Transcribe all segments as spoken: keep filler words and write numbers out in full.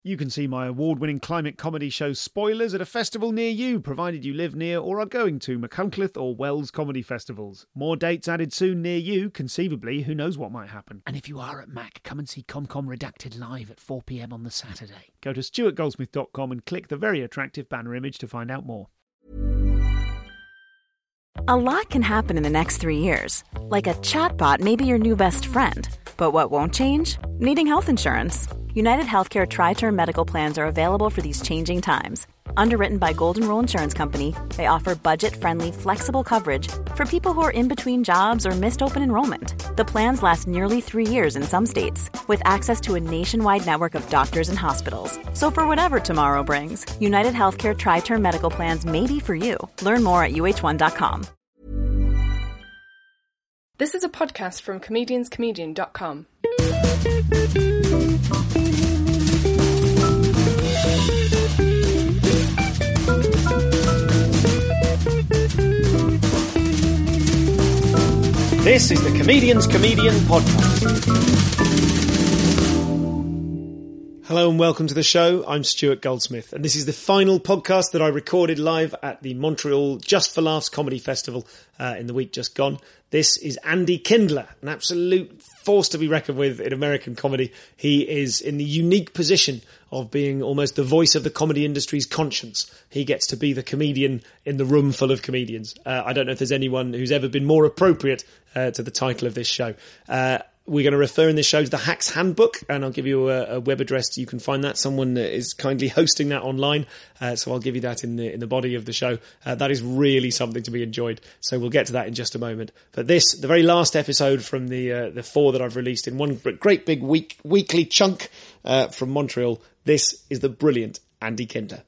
You can see my award-winning climate comedy show Spoilers at a festival near you, provided you live near or are going to Machynlleth or Wells comedy festivals. More dates added soon near you, conceivably, who knows what might happen. And if you are at Mac, come and see ComCom Redacted live at four p m on the Saturday. Go to stuart goldsmith dot com and click the very attractive banner image to find out more. A lot can happen in the next three years. Like a chatbot may be your new best friend. But what won't change? Needing health insurance. United Healthcare Tri-Term Medical Plans are available for these changing times. Underwritten by Golden Rule Insurance Company, they offer budget-friendly, flexible coverage for people who are in between jobs or missed open enrollment. The plans last nearly three years in some states, with access to a nationwide network of doctors and hospitals. So for whatever tomorrow brings, United Healthcare Tri-Term Medical Plans may be for you. Learn more at U H one dot com. This is a podcast from comedians comedian dot com. This is the Comedians Comedian Podcast. Hello and welcome to the show. I'm Stuart Goldsmith, and this is the final podcast that I recorded live at the Montreal Just for Laughs Comedy Festival uh, in the week just gone. This is Andy Kindler, an absolute force to be reckoned with in American comedy. He is in the unique position of being almost the voice of the comedy industry's conscience. He gets to be the comedian in the room full of comedians. Uh, I don't know if there's anyone who's ever been more appropriate uh, to the title of this show. Uh, We're going to refer in this show to the Hacks Handbook, and I'll give you a, a web address. You can find that. Someone is kindly hosting that online, uh, so I'll give you that in the in the body of the show. Uh, that is really something to be enjoyed. So we'll get to that in just a moment. But this, the very last episode from the uh, the four that I've released in one great big week weekly chunk uh, from Montreal. This is the brilliant Andy Kindler.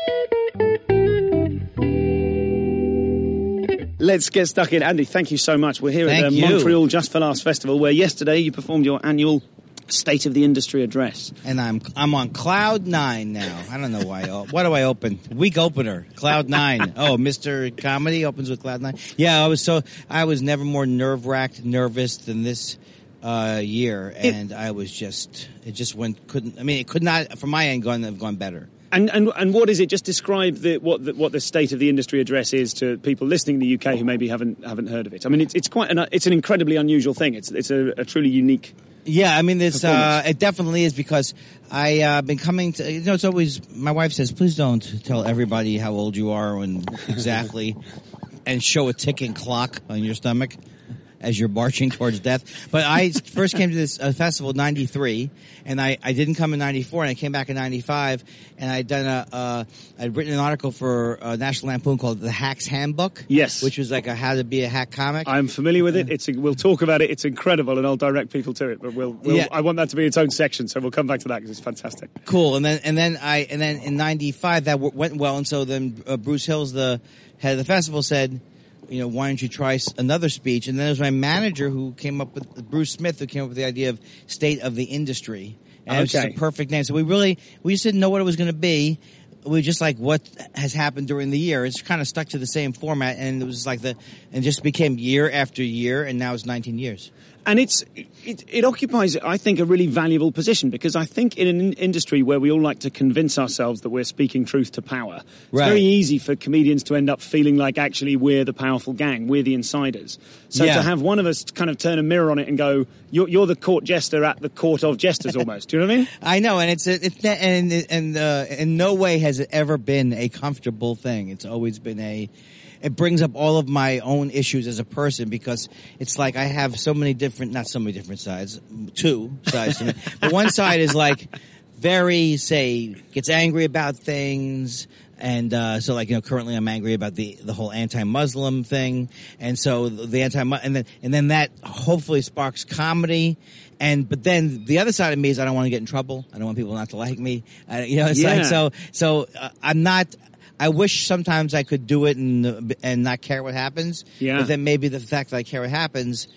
Let's get stuck in. Andy, thank you so much. We're here thank at the you. Montreal Just for Laughs Festival, where yesterday you performed your annual State of the Industry address. And I'm I'm on cloud nine now. I don't know why. What do I open? Week opener, cloud nine. Oh, Mister Comedy opens with cloud nine. Yeah, I was so I was never more nerve wracked, nervous than this uh, year, and it, I was just it just went couldn't. I mean, it could not from my end gone have gone better. And, and and what is it? Just describe the, what the, what the State of the Industry address is to people listening in the U K who maybe haven't haven't heard of it. I mean, it's it's quite an it's an incredibly unusual thing. It's it's a, a truly unique. Yeah, I mean, it's uh, it definitely is because I uh, been coming to. You know, it's always my wife says, please don't tell everybody how old you are and exactly, and show a ticking clock on your stomach as you're marching towards death. But I first came to this uh, festival in ninety-three, and I, I didn't come in ninety-four, and I came back in ninety-five, and I'd done a, uh, I'd written an article for uh, National Lampoon called The Hacks Handbook. Yes. Which was like a how to be a hack comic. I'm familiar with it. It's a, we'll talk about it. It's incredible, and I'll direct people to it, but we'll, we'll yeah. I want that to be its own section, so we'll come back to that because it's fantastic. Cool. And then, and then I, and then in ninety-five that w- went well, and so then uh, Bruce Hills, the head of the festival, said, you know, why don't you try another speech? And then there was my manager who came up with, Bruce Smith, who came up with the idea of State of the Industry. And okay. It was just a perfect name. So we really, we just didn't know what it was going to be. We were just like, what has happened during the year? It's kind of stuck to the same format, and it was like the, and just became year after year, and now it's nineteen years. And it's it, it occupies, I think, a really valuable position because I think in an industry where we all like to convince ourselves that we're speaking truth to power, it's right. very easy for comedians to end up feeling like actually we're the powerful gang, we're the insiders. So yeah. to have one of us kind of turn a mirror on it and go, you're, you're the court jester at the court of jesters almost. Do you know what I mean? I know, and it's it's and and uh, in no way has it ever been a comfortable thing. It's always been a. It brings up all of my own issues as a person because it's like I have so many different, not so many different sides, two sides to me. But one side is like very, say, gets angry about things. And, uh, so like, you know, currently I'm angry about the, the whole anti-Muslim thing. And so the anti, and then, and then that hopefully sparks comedy. And, but then the other side of me is I don't want to get in trouble. I don't want people not to like me. Uh, you know, it's yeah. like, so, so uh, I'm not, I wish sometimes I could do it and and not care what happens. Yeah. But then maybe the fact that I care what happens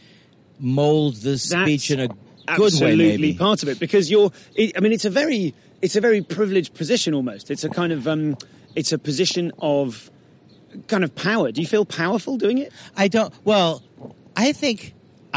molds the speech in a good absolutely way. Maybe part of it because you're. It, I mean, it's a very it's a very privileged position almost. It's a kind of um, it's a position of kind of power. Do you feel powerful doing it? I don't. Well, I think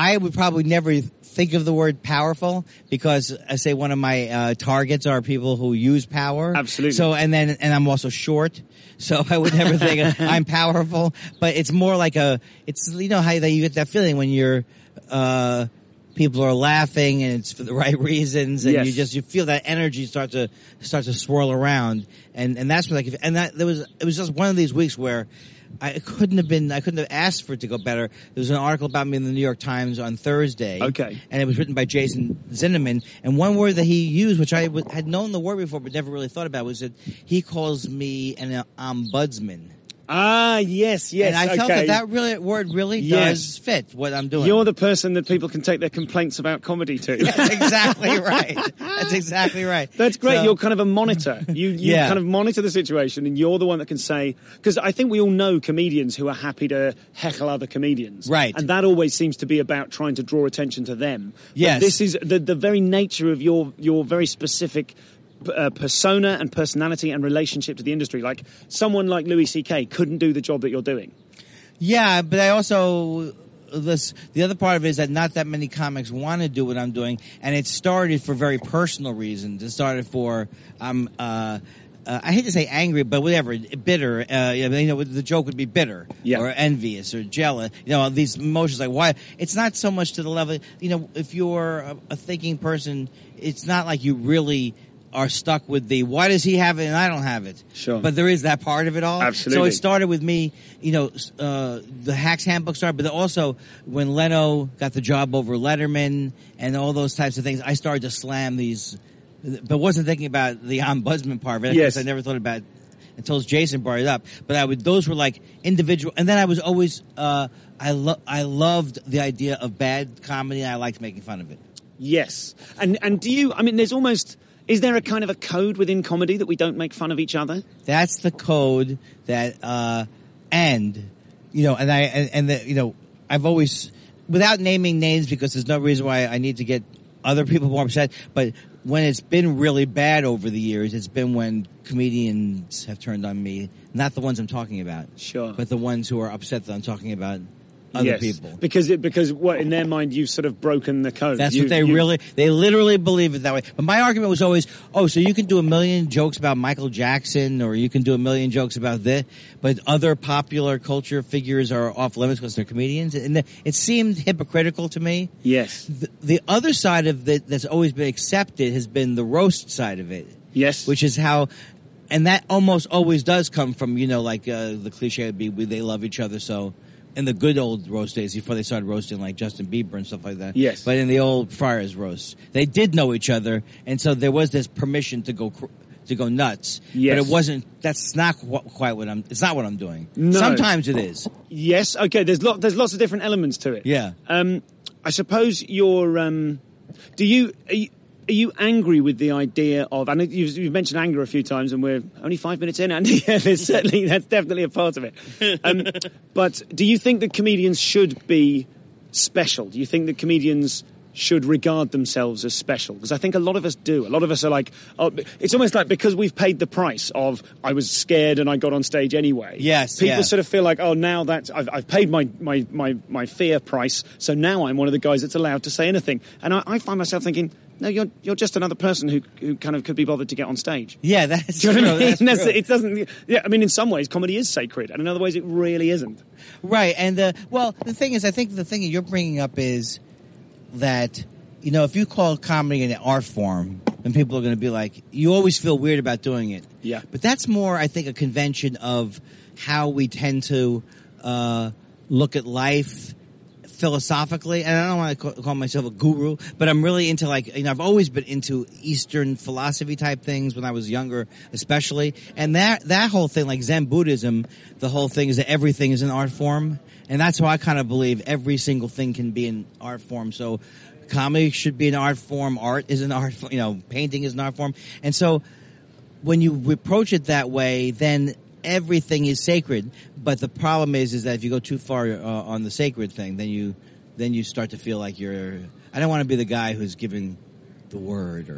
I would probably never think of the word powerful because I say one of my uh, targets are people who use power. Absolutely. So, and then, and I'm also short. So I would never think I'm powerful, but it's more like a, it's, you know how you get that feeling when you're, uh, people are laughing and it's for the right reasons and yes. you just, you feel that energy start to, start to swirl around. And, and that's what I could, and that, there was, it was just one of these weeks where I couldn't have been, I couldn't have asked for it to go better. There was an article about me in the New York Times on Thursday. Okay. And it was written by Jason Zinnemann. And one word that he used, which I w- had known the word before but never really thought about, was that he calls me an ombudsman. Ah, yes, yes. And I felt okay. that that really, word really Yes. does fit what I'm doing. You're the person that people can take their complaints about comedy to. That's exactly right. That's exactly right. That's great. So- You're kind of a monitor. You you Yeah. kind of monitor the situation, and you're the one that can say, because I think we all know comedians who are happy to heckle other comedians, Right. And that always seems to be about trying to draw attention to them. But Yes. this is the the very nature of your your very specific. Uh, persona and personality and relationship to the industry. Like someone like Louis C K couldn't do the job that you're doing. Yeah, but I also this the other part of it is that not that many comics want to do what I'm doing, and it started for very personal reasons. It started for um uh. Uh, I hate to say angry, but whatever, bitter. Uh, you know, the joke would be bitter, Yeah. or envious, or jealous. You know, these emotions like why. It's not so much to the level. You know, if you're a, a thinking person, it's not like you really are stuck with the why does he have it and I don't have it. Sure. But there is that part of it all. Absolutely. So it started with me, you know, uh, the Hacks Handbook started, but also when Leno got the job over Letterman and all those types of things, I started to slam these, but wasn't thinking about the ombudsman part of it. Yes. I never thought about it until Jason brought it up. But I would, those were like individual, and then I was always, uh, I lo- I loved the idea of bad comedy and I liked making fun of it. Yes. And and do you, I mean, there's almost, is there a kind of a code within comedy that we don't make fun of each other? That's the code that, uh, and, you know, and I, and, and the, you know, I've always, without naming names because there's no reason why I need to get other people more upset, but when it's been really bad over the years, it's been when comedians have turned on me, not the ones I'm talking about. Sure. But the ones who are upset that I'm talking about other Yes. people. Because it, because what in their mind you've sort of broken the code. That's You- what they you- really, they literally believe it that way. But my argument was always, oh, so you can do a million jokes about Michael Jackson or you can do a million jokes about this, but other popular culture figures are off limits because they're comedians. And the, it seemed hypocritical to me. Yes. The, the other side of it that's always been accepted has been the roast side of it. Yes. Which is how, and that almost always does come from, you know, like, uh, the cliche would be, we, they love each other, so, in the good old roast days, before they started roasting like Justin Bieber and stuff like that. Yes. But in the old Friars roast, they did know each other, and so there was this permission to go, cr- to go nuts. Yes. But it wasn't, that's not qu- quite what I'm, it's not what I'm doing. No. Sometimes it is. Yes. Okay. There's lot. There's lots of different elements to it. Yeah. Um, I suppose you're. Um, do you are, you are you angry with the idea of? I know you've, you've mentioned anger a few times, and we're only five minutes in, Andy. Yeah, there's certainly that's definitely a part of it. Um, but do you think that comedians should be special? Do you think that comedians should regard themselves as special? Because I think a lot of us do. A lot of us are like, oh, it's almost like because we've paid the price of I was scared and I got on stage anyway. Yes, People yeah. sort of feel like, oh, now that I've, I've paid my, my, my, my fear price, so now I'm one of the guys that's allowed to say anything. And I, I find myself thinking, no, you're you're just another person who who kind of could be bothered to get on stage. Yeah, that's Do you know true. what I mean? That's That's- true. it doesn't. Yeah, I mean, in some ways, comedy is sacred, and in other ways, it really isn't. Right, and uh, well, the thing is, I think the thing that you're bringing up is that, you know, if you call comedy an art form, then people are going to be like, you always feel weird about doing it. Yeah. But that's more, I think, a convention of how we tend to uh, look at life philosophically. And I don't want to call, call myself a guru, but I'm really into, like, you know, I've always been into Eastern philosophy type things when I was younger, especially. And that that whole thing, like Zen Buddhism, the whole thing is that everything is an art form. And that's how I kind of believe every single thing can be an art form. So comedy should be an art form. Art is an art form. You know, painting is an art form. And so when you approach it that way, then everything is sacred. But the problem is, is that if you go too far uh, on the sacred thing, then you, then you start to feel like you're, I don't want to be the guy who's giving the word or,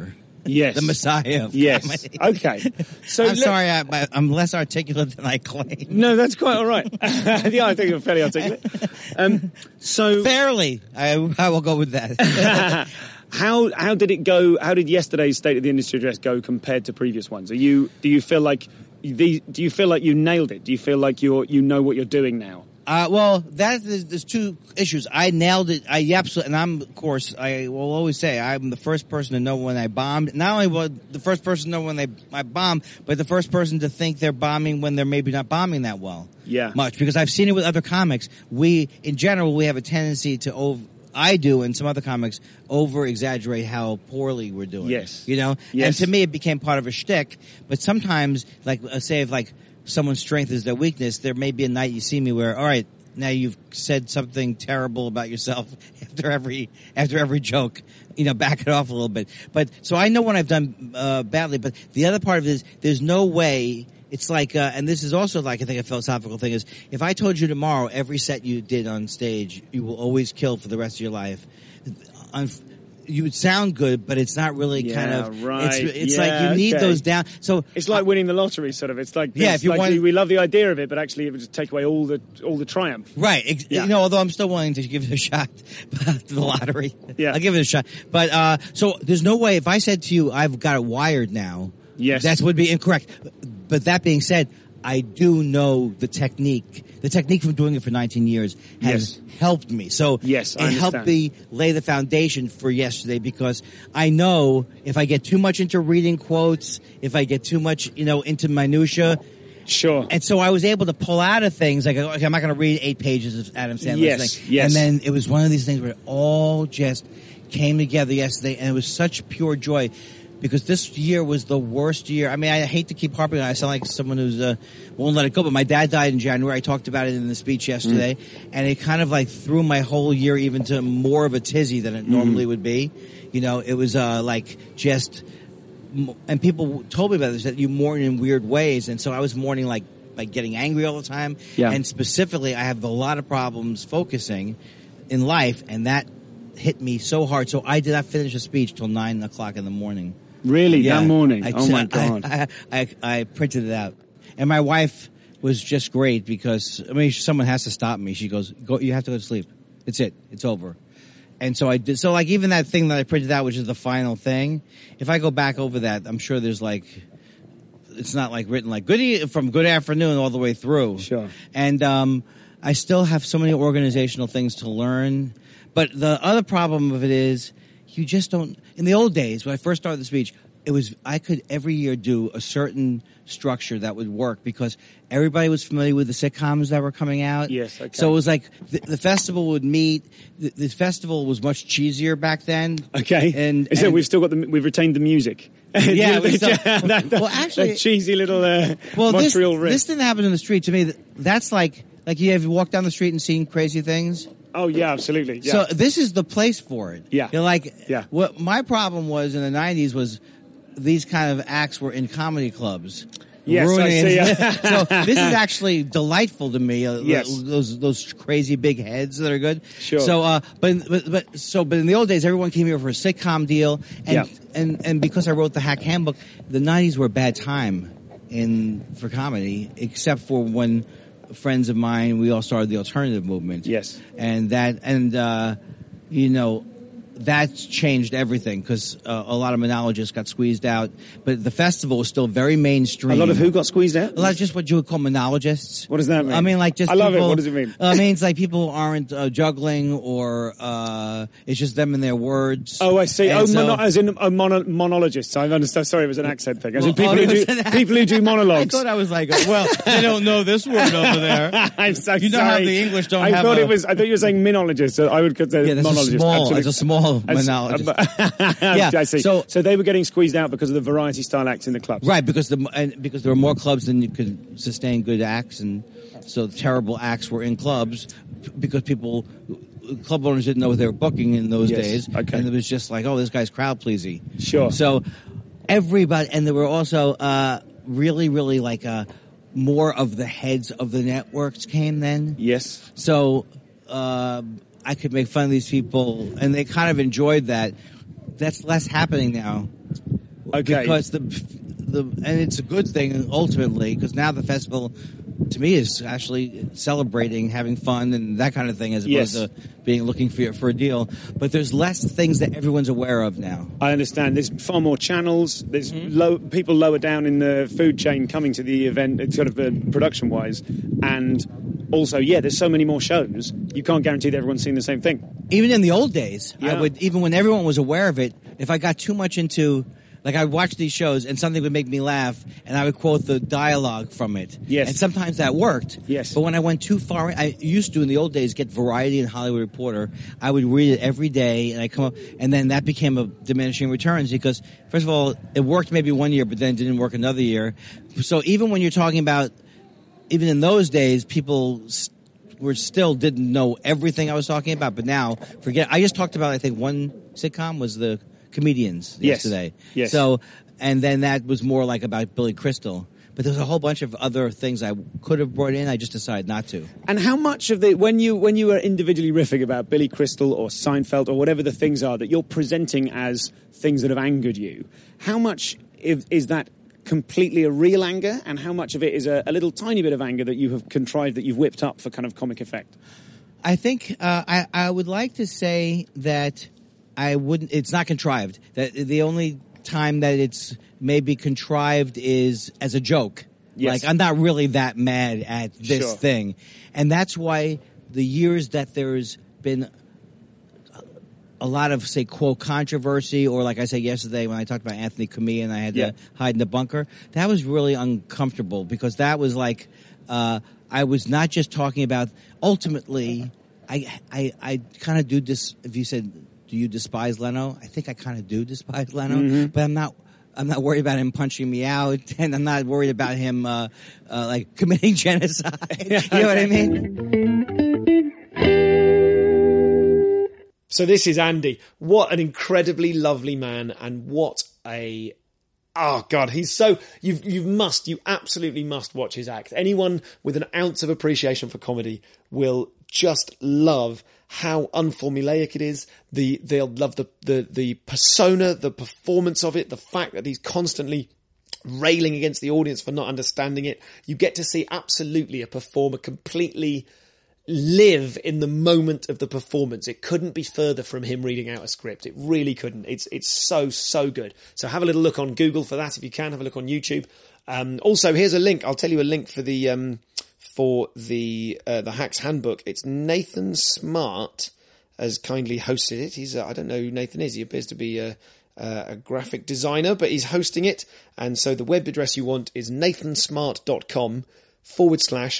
Yes. The Messiah of Yes. comedy. Okay. So I'm let- sorry, I, I'm less articulate than I claim. No, that's quite all right. Yeah, I think you're fairly articulate. Um, so Fairly, I, I will go with that. how how did it go? How did yesterday's State of the Industry address go compared to previous ones? Are you do you feel like the do you feel like you nailed it? Do you feel like you're you know what you're doing now? Uh, well, that is, there's two issues. I nailed it. I absolutely, and I'm, of course, I will always say I'm the first person to know when I bombed. Not only was the first person to know when they I bombed, but the first person to think they're bombing when they're maybe not bombing that well. Yeah. Much because I've seen it with other comics. We, in general, we have a tendency to over. I do, and some other comics over exaggerate how poorly we're doing. Yes. You know. Yes. And to me, it became part of a shtick. But sometimes, like, uh, say if like. someone's strength is their weakness, there may be a night you see me where, all right, now you've said something terrible about yourself after every after every joke. You know, back it off a little bit. But so I know when I've done uh, badly. But the other part of it is, there's no way. It's like, uh, and this is also like I think a philosophical thing is, if I told you tomorrow every set you did on stage, you will always kill for the rest of your life. On, you would sound good, but it's not really Yeah, kind of. right. It's, it's Yeah, like you need okay. those down. So It's like winning the lottery, sort of. It's like Yeah, it's if you like want- we, we love the idea of it, but actually it would just take away all the all the triumph. Right. Ex- Yeah. You know, although I'm still willing to give it a shot to the lottery. Yeah. I'll give it a shot. But, uh, so there's no way, if I said to you, I've got it wired now. Yes. That would be incorrect. But that being said, I do know the technique. The technique from doing it for nineteen years has Yes. helped me. So Yes, I it helped understand. me lay the foundation for yesterday because I know if I get too much into reading quotes, if I get too much, you know, into minutia, Sure. and so I was able to pull out of things like, okay, I'm not going to read eight pages of Adam Sandler's Yes, thing. yes. And then it was one of these things where it all just came together yesterday, and it was such pure joy because this year was the worst year. I mean, I hate to keep harping on it. I sound like someone who's uh, won't let it go, but my dad died in January. I talked about it in the speech yesterday, Mm. and it kind of like threw my whole year even to more of a tizzy than it Mm. normally would be. You know, it was uh, like just. And people told me about this, that you mourn in weird ways. And so I was mourning like, like getting angry all the time. Yeah. And specifically, I have a lot of problems focusing in life, and that hit me so hard. So I did not finish a speech till nine o'clock in the morning. Really? Yeah. That morning? I, Oh, my I- God. I, I, I printed it out. And my wife was just great because, I mean, someone has to stop me. She goes, "Go, you have to go to sleep. It's it. It's over." And so I did. So like even that thing that I printed out, which is the final thing, if I go back over that, I'm sure there's like, it's not like written like good e- from good afternoon all the way through. Sure. And um, I still have so many organizational things to learn. But the other problem of it is you just don't. In the old days, when I first started the speech, it was I could every year do a certain structure that would work because everybody was familiar with the sitcoms that were coming out. Yes, okay. So it was like the, the festival would meet. The, the festival was much cheesier back then. Okay. And, so and we've still got the we've retained the music. Yeah, we still- that, that, well, actually- that cheesy little uh, well, this, Montreal riff. this didn't happen in the street. To me, th- that's like like you have walked down the street and seen crazy things. Oh yeah, absolutely. Yeah. So this is the place for it. Yeah. You're like, Yeah. what my problem was in the nineties was these kind of acts were in comedy clubs. Yes, I ruining see, it. yeah. So this is actually delightful to me. Uh, Yes. Those those crazy big heads that are good. Sure. So, uh, but, but but so but in the old days, everyone came here for a sitcom deal, and Yeah. and and because I wrote the Hack Handbook, the nineties were a bad time in for comedy, except for when friends of mine we all started the alternative movement. Yes. and that and uh, you know. That's changed everything because uh, a lot of monologists got squeezed out, but the festival was still very mainstream. a lot of who got squeezed out? A lot of just what you would call monologists. What does that mean? I mean, like just I love it. people, What does it mean? Uh, it means like people aren't uh, juggling or uh, it's just them and their words. Oh, I see. And Oh, so- mono, as in uh, mono, monologists. I understand. Sorry, it was an accent thing. As in Well, people oh, who do listen, people who do I monologues. thought I was like, well, they don't know this word over there. I'm so You know sorry. how the English don't I have thought a- it was. I thought you were saying minologist. So I would consider Yeah, that's a monologist. small. Absolutely. It's a small As- monologist. yeah, Yeah, I see. so- So, they were getting squeezed out because of the variety style acts in the clubs. Right, because the and because there were more clubs than you could sustain good acts, and so terrible acts were in clubs p- because people, club owners didn't know what they were booking in those Yes, days, okay. and it was just like, oh, this guy's crowd pleasing. Sure. So everybody, and there were also uh, really, really like uh, more of the heads of the networks came then. Yes. So uh, I could make fun of these people, and they kind of enjoyed that. That's less happening now. Okay. Because the the and it's a good thing ultimately, because now the festival, to me, is actually celebrating having fun and that kind of thing, as opposed Yes. to being looking for for a deal. But there's less things that everyone's aware of now. I understand. There's far more channels. There's Mm-hmm. low, people lower down in the food chain coming to the event, it's sort of uh, production-wise. And also, yeah, there's so many more shows. You can't guarantee that everyone's seeing the same thing. Even in the old days, I Yeah. would, even when everyone was aware of it, if I got too much into, like, I would watch these shows and something would make me laugh, and I would quote the dialogue from it. Yes. And sometimes that worked. Yes. But when I went too far, I used to in the old days get Variety and Hollywood Reporter. I would read it every day, and I come up, and then that became a diminishing returns because, first of all, it worked maybe one year, but then it didn't work another year. So even when you're talking about, even in those days, people s- were still didn't know everything I was talking about. But now, forget. I just talked about, I think, one sitcom was the Comedians Yes. yesterday. Yes. So, and then that was more like about Billy Crystal. But there's a whole bunch of other things I could have brought in. I just decided not to. And how much of the when you when you were individually riffing about Billy Crystal or Seinfeld or whatever the things are that you're presenting as things that have angered you, how much is, is that completely a real anger, and how much of it is a, a little tiny bit of anger that you have contrived, that you've whipped up for kind of comic effect? I think uh, I, I would like to say that I wouldn't. It's not contrived. That the only time that it's maybe contrived is as a joke. Yes. Like, I'm not really that mad at this Sure. thing, and that's why the years that there's been a lot of, say, quote, controversy, or like I said yesterday when I talked about Anthony Quimby and I had Yeah. to hide in the bunker, that was really uncomfortable because that was like, uh, I was not just talking about, ultimately, I, I, I kind of do this, if you said, do you despise Leno? I think I kind of do despise Leno, Mm-hmm. but I'm not, I'm not worried about him punching me out, and I'm not worried about him, uh, uh, like committing genocide. You know what I mean? So this is Andy. What an incredibly lovely man, and what a oh god, he's so you you must you absolutely must watch his act. Anyone with an ounce of appreciation for comedy will just love how unformulaic it is. The they'll love the the the persona, the performance of it, the fact that he's constantly railing against the audience for not understanding it. You get to see absolutely a performer completely live in the moment of the performance. It couldn't be further from him reading out a script. It really couldn't. It's it's so, so good. So have a little look on Google for that if you can. Have a look on YouTube. Um, also, here's a link. I'll tell you a link for the um, for the uh, the Hacks Handbook. It's Nathan Smart has kindly hosted it. He's uh, I don't know who Nathan is. He appears to be a, a, a graphic designer, but he's hosting it. And so the web address you want is nathansmart.com forward slash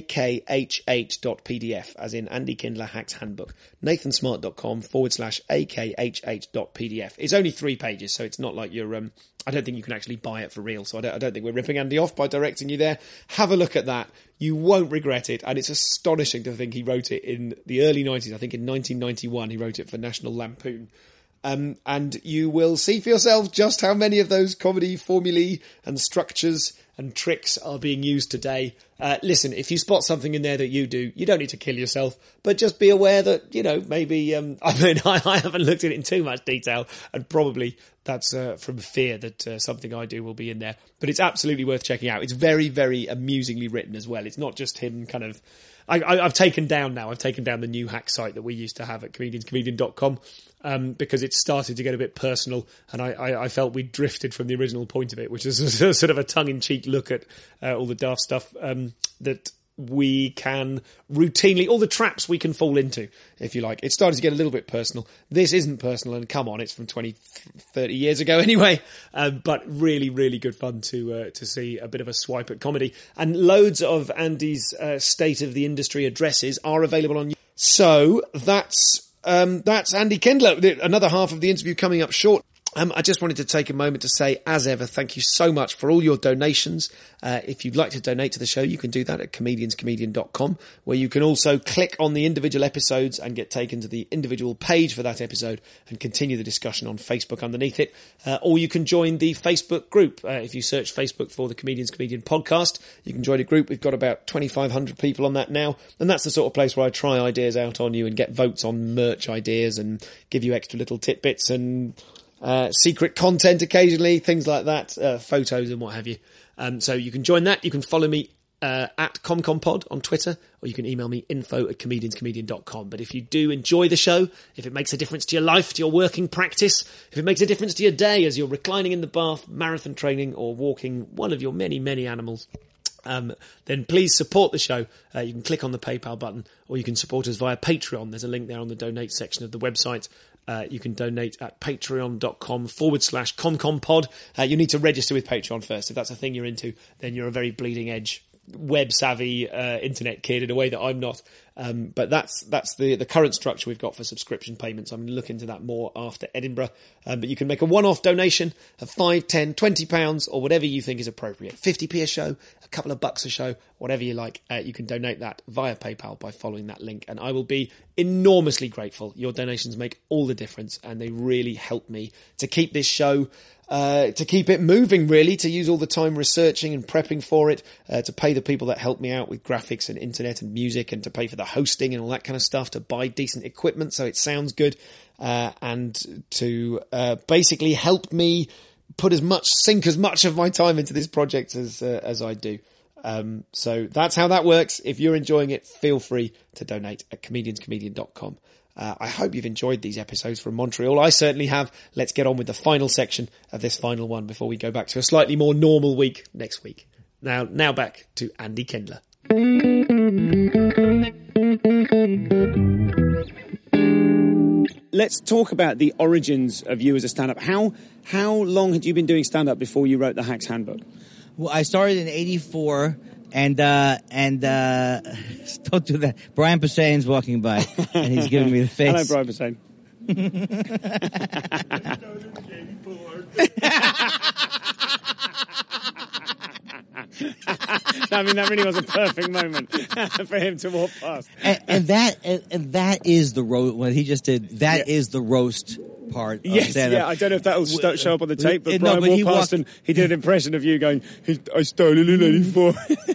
akh dot pdf, as in Andy Kindler Hacks Handbook. nathansmart.com forward slash akh dot pdf. It's only three pages, so it's not like you're, um, I don't think you can actually buy it for real, so I don't, I don't think we're ripping Andy off by directing you there. Have a look at that. You won't regret it, and it's astonishing to think he wrote it in the early nineties. I think in nineteen ninety-one he wrote it for National Lampoon. Um, and you will see for yourself just how many of those comedy formulae and structures and tricks are being used today. Uh, listen, if you spot something in there that you do, you don't need to kill yourself, but just be aware that, you know, maybe, um, I mean, I, I haven't looked at it in too much detail, and probably that's uh, from fear that uh, something I do will be in there. But it's absolutely worth checking out. It's very, very amusingly written as well. It's not just him kind of... I, I, I've taken down now, I've taken down the new hack site that we used to have at comedians comedian dot com, um, because it started to get a bit personal, and I, I, I felt we drifted from the original point of it, which is a, sort of a tongue-in-cheek look at uh, all the daft stuff um, that we can routinely, all the traps we can fall into, if you like. It started to get a little bit personal. This isn't personal, and come on, it's from twenty, thirty years ago anyway, um, but really, really good fun to uh, to see a bit of a swipe at comedy. And loads of Andy's uh, State of the Industry addresses are available on YouTube. So that's, um, that's Andy Kindler. Another half of the interview coming up short. Um, I just wanted to take a moment to say, as ever, thank you so much for all your donations. Uh, if you'd like to donate to the show, you can do that at comedians comedian dot com, where you can also click on the individual episodes and get taken to the individual page for that episode and continue the discussion on Facebook underneath it. Uh, or you can join the Facebook group. Uh, if you search Facebook for the Comedians Comedian podcast, you can join a group. We've got about twenty-five hundred people on that now. And that's the sort of place where I try ideas out on you and get votes on merch ideas and give you extra little tidbits and uh, secret content occasionally, things like that, uh, photos and what have you. Um, so you can join that. You can follow me uh, at ComComPod on Twitter, or you can email me info at comedians comedian dot com. But if you do enjoy the show, if it makes a difference to your life, to your working practice, if it makes a difference to your day as you're reclining in the bath, marathon training, or walking one of your many, many animals, Um, then please support the show. Uh, you can click on the PayPal button, or you can support us via Patreon. There's a link there on the donate section of the website. Uh, you can donate at patreon.com forward slash comcompod. Uh, you need to register with Patreon first. If that's a thing you're into, then you're a very bleeding edge, web savvy uh, internet kid in a way that I'm not. Um, but that's that's the, the current structure we've got for subscription payments. I'm going to look into that more after Edinburgh. Um, but you can make a one-off donation of five, ten, twenty pounds, or whatever you think is appropriate. fifty p a show, a couple of bucks a show, whatever you like. Uh, you can donate that via PayPal by following that link. And I will be enormously grateful. Your donations make all the difference, and they really help me to keep this show Uh, to keep it moving, really, to use all the time researching and prepping for it, uh, to pay the people that help me out with graphics and internet and music, and to pay for the hosting and all that kind of stuff, to buy decent equipment so it sounds good, uh, and to uh, basically help me put as much, sink as much of my time into this project as uh, as I do. Um, so that's how that works. If you're enjoying it, feel free to donate at comedians comedian dot com. Uh, I hope you've enjoyed these episodes from Montreal. I certainly have. Let's get on with the final section of this final one before we go back to a slightly more normal week next week. Now, now back to Andy Kendler. Let's talk about the origins of you as a stand-up. How how long had you been doing stand-up before you wrote the Hacks Handbook? Well, I started in eighty-four, and uh, and uh, don't do that. Brian Poseidon's walking by, and he's giving me the face. Hello, Brian Poseidon. I mean, that really was a perfect moment for him to walk past. And, and that and, and that is the roast. What he just did. That yeah. is the roast part. Yes, of stand-up. yeah. I don't know if that will st- show up on the tape, but no, Brian but walked he past walked, and he did an impression of you going, "I started in eighty-four."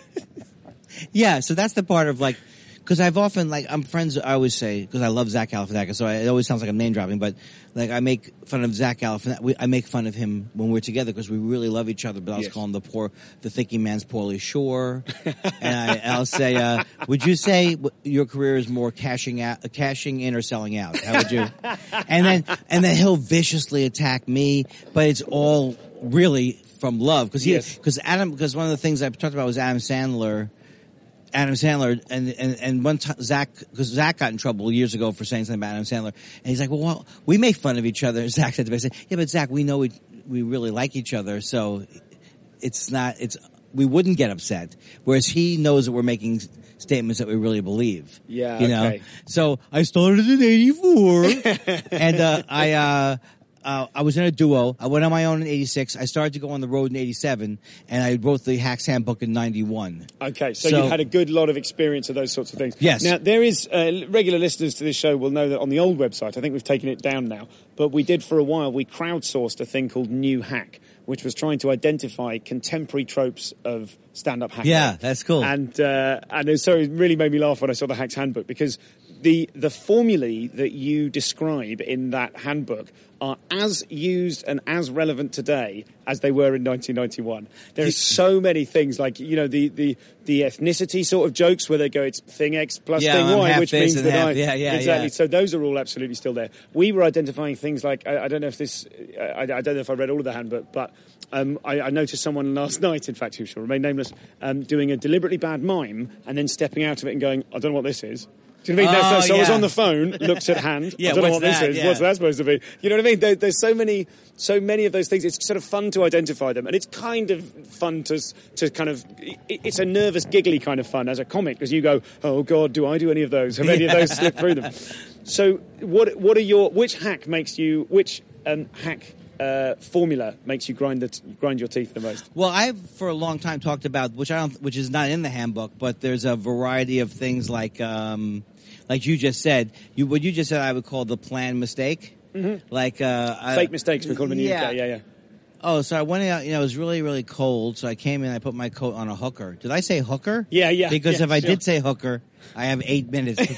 Yeah, so that's the part of like. Because I've often, like, I'm friends, I always say, because I love Zach Galifianakis, so I, it always sounds like I'm name dropping, but, like, I make fun of Zach Galifianakis, I make fun of him when we're together because we really love each other, but I was yes. calling the poor, the thinking man's Pauly Shore, and I, I'll say, uh, would you say your career is more cashing out, uh, cashing in or selling out? How would you? And then, and then he'll viciously attack me, but it's all really from love, because he, because yes. Adam, because one of the things I talked about was Adam Sandler, Adam Sandler, and, and, and one time Zach, because Zach got in trouble years ago for saying something about Adam Sandler, and he's like, well, well we make fun of each other. Zach said to me, I said, yeah, but Zach, we know we, we really like each other, so it's not, it's, we wouldn't get upset. Whereas he knows that we're making statements that we really believe. Yeah, you know? okay. So I started in eighty-four, and, uh, I, uh, Uh, I was in a duo. I went on my own in eighty-six. I started to go on the road in eighty-seven, and I wrote the Hacks Handbook in ninety-one. Okay, so, so you've had a good lot of experience of those sorts of things. Yes. Now, there is, uh, regular listeners to this show will know that on the old website, I think we've taken it down now, but we did for a while, we crowdsourced a thing called New Hack, which was trying to identify contemporary tropes of stand-up hacking. Yeah, that's cool. And, uh, and it, so it really made me laugh when I saw the Hacks Handbook, because the, the formulae that you describe in that handbook are as used and as relevant today as they were in nineteen ninety-one. There are so many things, like, you know, the, the, the ethnicity sort of jokes where they go, it's thing X plus yeah, thing I'm Y, which means that half, I... Yeah, yeah, exactly. Yeah. So those are all absolutely still there. We were identifying things like, I, I don't know if this, I, I don't know if I read all of the handbook, but um, I, I noticed someone last night, in fact, who shall remain nameless, um, doing a deliberately bad mime and then stepping out of it and going, I don't know what this is. Do you know what I mean? Oh, That's, so yeah. I was on the phone, looked at hand. Yeah, I don't know what's what that? this is. Yeah. What's that supposed to be? You know what I mean? There, there's so many, so many of those things. It's sort of fun to identify them, and it's kind of fun to to kind of. It, it's a nervous, giggly kind of fun as a comic, because you go, "Oh God, do I do any of those? Have any of those slipped through them?" So, what what are your which hack makes you which um, hack? Uh, formula makes you grind the t- grind your teeth the most? Well, I've for a long time talked about, which I don't, which is not in the handbook, but there's a variety of things like, um, like you just said, you what you just said I would call the planned mistake, mm-hmm. like uh, fake I, mistakes we call them in the yeah. U K. Yeah, yeah. Oh, so I went out, you know, it was really, really cold, so I came in, I put my coat on a hooker. Did I say hooker? Yeah, yeah. Because yeah, if I sure. did say hooker, I have eight minutes prepared.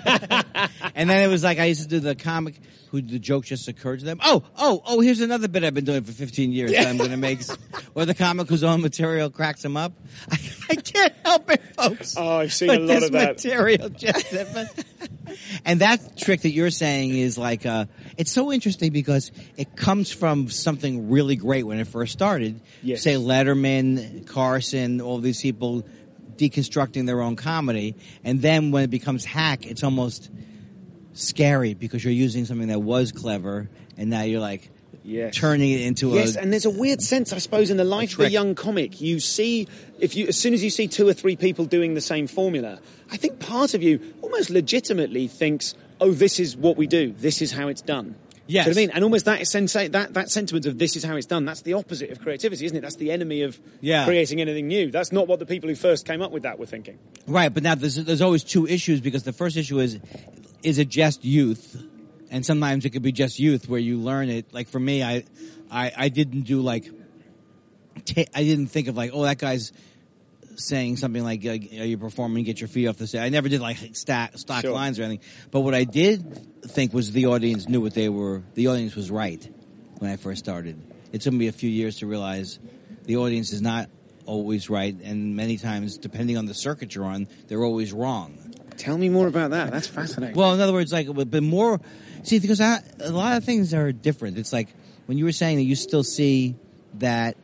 And then it was like I used to do the comic who the joke just occurred to them. Oh, oh, oh, here's another bit I've been doing for fifteen years that I'm going to make. Or the comic whose own material cracks him up. I, I can't help it, folks. Oh, I've seen but a lot this of that. material just... And that trick that you're saying is like, uh, it's so interesting because it comes from something really great when it first started. Yes. Say Letterman, Carson, all these people deconstructing their own comedy. And then when it becomes hack, it's almost scary because you're using something that was clever and now you're like yes. turning it into yes, a... and there's a weird sense, I suppose, in the life of a young comic. You see, if you as soon as you see two or three people doing the same formula, I think part of you almost legitimately thinks, oh, this is what we do. This is how it's done. Yes. Do you know what I mean? And almost that, sensa- that that sentiment of this is how it's done, that's the opposite of creativity, isn't it? That's the enemy of Yeah. creating anything new. That's not what the people who first came up with that were thinking. Right, but now there's, there's always two issues because the first issue is, is it just youth? And sometimes it could be just youth where you learn it. Like for me, I, I, I didn't do like, t- I didn't think of like, oh, that guy's saying something like, uh, are you performing, get your feet off the stage. I never did like stock, stock Sure. lines or anything. But what I did think was the audience knew what they were, the audience was right when I first started. It took me a few years to realize the audience is not always right. And many times, depending on the circuit you're on, they're always wrong. Tell me more about that. That's fascinating. Well, in other words, like, but more, see, because I, a lot of things are different. It's like when you were saying that you still see that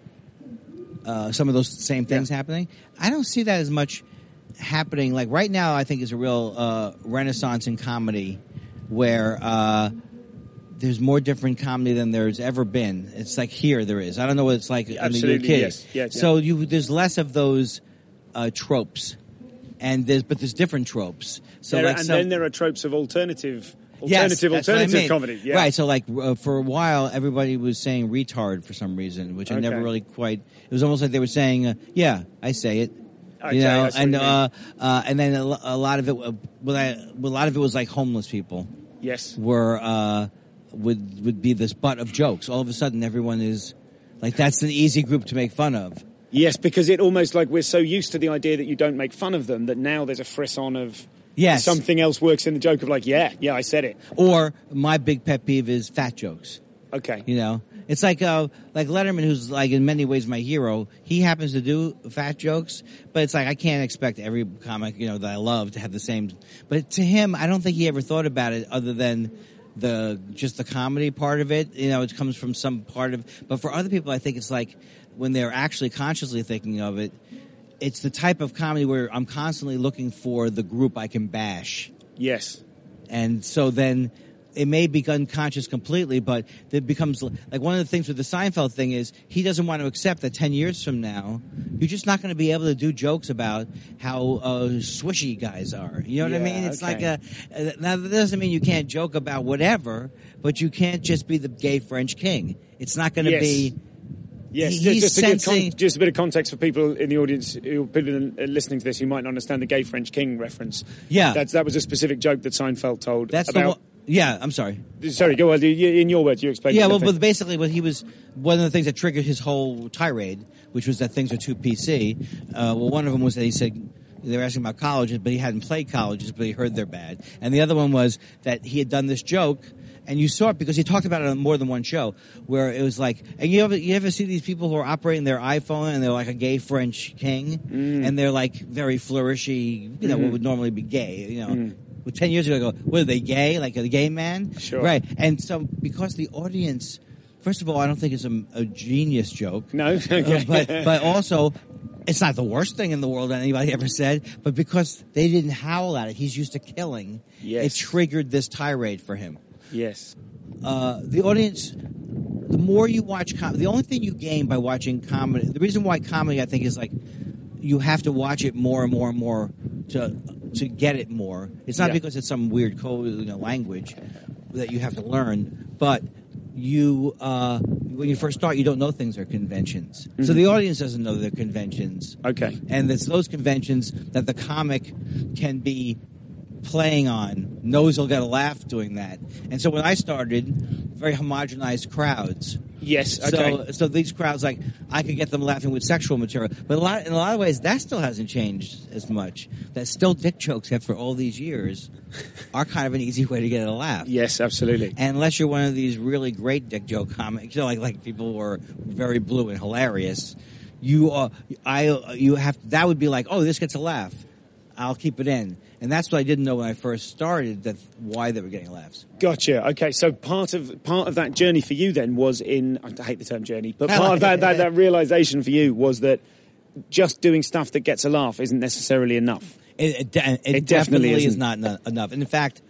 uh, some of those same things Yeah. happening. I don't see that as much happening. Like right now, I think is a real uh, renaissance in comedy, where uh, there's more different comedy than there's ever been. It's like here there is. I don't know what it's like in the Absolutely, U K. yes. Yeah, yeah. So you, there's less of those uh, tropes, and there's but there's different tropes. So There- like and some- then there are tropes of alternative, Yes, alternative, that's what I alternative mean. comedy. Yeah. Right, so like uh, for a while, everybody was saying retard for some reason, which I never Okay. really quite. It was almost like they were saying, uh, "Yeah, I say it," Okay, you know, I see what and you mean. uh, uh, and then a, lo- a lot of it, uh, well, I, a lot of it was like homeless people Yes. were uh, would would be this butt of jokes. All of a sudden, everyone is like, that's an easy group to make fun of. Yes, because it almost like we're so used to the idea that you don't make fun of them that now there's a frisson of Yes. something else works in the joke of like, yeah, yeah, I said it. Or my big pet peeve is fat jokes. Okay. You know, it's like uh, like Letterman, who's like in many ways my hero. He happens to do fat jokes, but it's like I can't expect every comic, you know, that I love to have the same. But to him, I don't think he ever thought about it other than the just the comedy part of it. You know, it comes from some part of. But for other people, I think it's like when they're actually consciously thinking of it, it's the type of comedy where I'm constantly looking for the group I can bash. Yes. And so then it may be unconscious completely, but it becomes like one of the things with the Seinfeld thing is he doesn't want to accept that ten years from now, you're just not going to be able to do jokes about how uh, swishy guys are. You know what I Yeah, mean? It's okay. like a, now that doesn't mean you can't joke about whatever, but you can't just be the gay French king. It's not going to Yes. be. Yes, He- ju- he's just, to give sensing- con- just a bit of context for people in the audience, who people uh, listening to this who might not understand the gay French king reference. Yeah. That's, that was a specific joke that Seinfeld told That's the about... one. Yeah, I'm sorry. Sorry, go on. You- In your words, you explained Yeah, the well, thing. but basically, what he was one of the things that triggered his whole tirade, which was that things are too P C. Uh, well, one of them was that he said they were asking about colleges, but he hadn't played colleges, but he heard they're bad. And the other one was that he had done this joke, and you saw it because he talked about it on more than one show, where it was like, and you ever you ever see these people who are operating their iPhone and they're like a gay French king, Mm. and they're like very flourishy, you know, Mm-hmm. what would normally be gay, you know. Well, ten years ago, I go, what are they, gay? Like a gay man? Sure. Right. And so, because the audience, first of all, I don't think it's a, a genius joke. No? Okay. Uh, but, but also, it's not the worst thing in the world anybody ever said, but because they didn't howl at it, he's used to killing, Yes. it triggered this tirade for him. Yes. Uh, the audience, the more you watch comedy, the only thing you gain by watching comedy, the reason why comedy, I think, is like, you have to watch it more and more and more to to get it more. It's not Yeah. because it's some weird code, you know, language that you have to learn, but you uh, when you first start, you don't know things are conventions. Mm-hmm. So the audience doesn't know they're conventions. Okay. And it's those conventions that the comic can be playing on, knows he'll get a laugh doing that. And so when I started, very homogenized crowds. Yes, okay. So, so these crowds, like, I could get them laughing with sexual material, but a lot, in a lot of ways, that still hasn't changed as much. That still dick jokes, after all these years, are kind of an easy way to get a laugh. Yes, absolutely. And unless you're one of these really great dick joke comics, you know, like like people who are very blue and hilarious, you uh, I you have that would be like, oh, this gets a laugh, I'll keep it in. And that's what I didn't know when I first started, that why they were getting laughs. Gotcha. Okay, so part of part of that journey for you then was in, I hate the term journey, but part of that, that, that realization for you was that just doing stuff that gets a laugh isn't necessarily enough. It, it, it, it definitely, definitely is isn't. not no- enough. And in fact,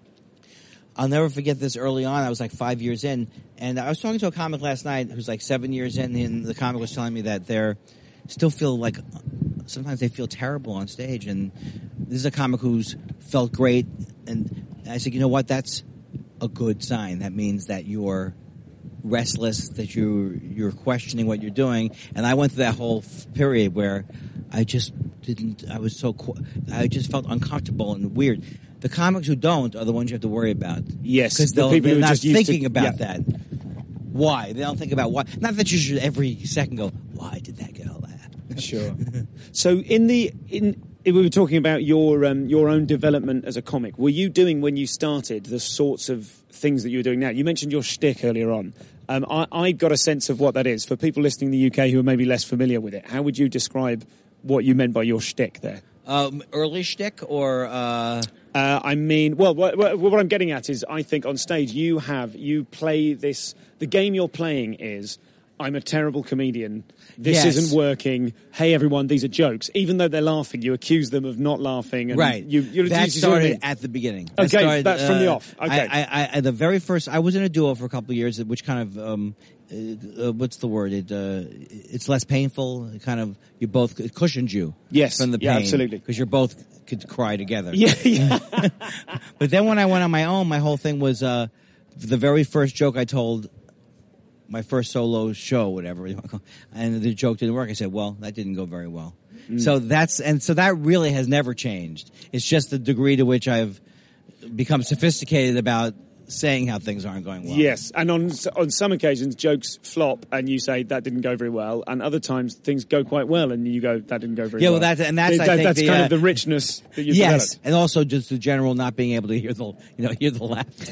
I'll never forget this early on. I was like five years in, and I was talking to a comic last night who's like seven years in, and the comic was telling me that they're still feel like sometimes they feel terrible on stage. And this is a comic who's felt great. And I said, you know what? That's a good sign. That means that you're restless, that you you're questioning what you're doing. And I went through that whole f- period where I just didn't. I was so. I just felt uncomfortable and weird. The comics who don't are the ones you have to worry about. Yes, because the they're people who are not just used thinking to- about yeah. that. Why? They don't think about why. Not that you should every second go, why did that get a laugh? Sure. So in the in we were talking about your um, your own development as a comic. Were you doing when you started the sorts of things that you were doing now? You mentioned your shtick earlier on. Um, I, I got a sense of what that is for people listening in the U K who are maybe less familiar with it. How would you describe what you meant by your shtick there? Um, early shtick or uh... Uh, I mean, well, what, what, what I'm getting at is, I think on stage you have you play this. The game you're playing is, I'm a terrible comedian. This Yes. isn't working. Hey, everyone, these are jokes. Even though they're laughing, you accuse them of not laughing. And Right. You, you, that you see what I started mean? at the beginning. That Okay, started, that's from the uh, off. Okay. I, I, I, the very first, I was in a duo for a couple of years, which kind of, um, uh, uh, what's the word? It, uh, it's less painful. It kind of, you both, it cushioned you. Yes. From the pain. Yeah, absolutely. Because you're both could cry together. Yeah, yeah. But then when I went on my own, my whole thing was, uh, the very first joke I told, my first solo show, whatever, and the joke didn't work. I said, well, that didn't go very well. Mm. So that's, and so that really has never changed. It's just the degree to which I've become sophisticated about saying how things aren't going well. Yes, and on on some occasions jokes flop and you say that didn't go very well, and other times things go quite well and you go that didn't go very Yeah, well. well, that's, and that's, that, I think, that's the, kind uh, of the richness that you've yes, developed. and also just the general not being able to hear the, you know, hear the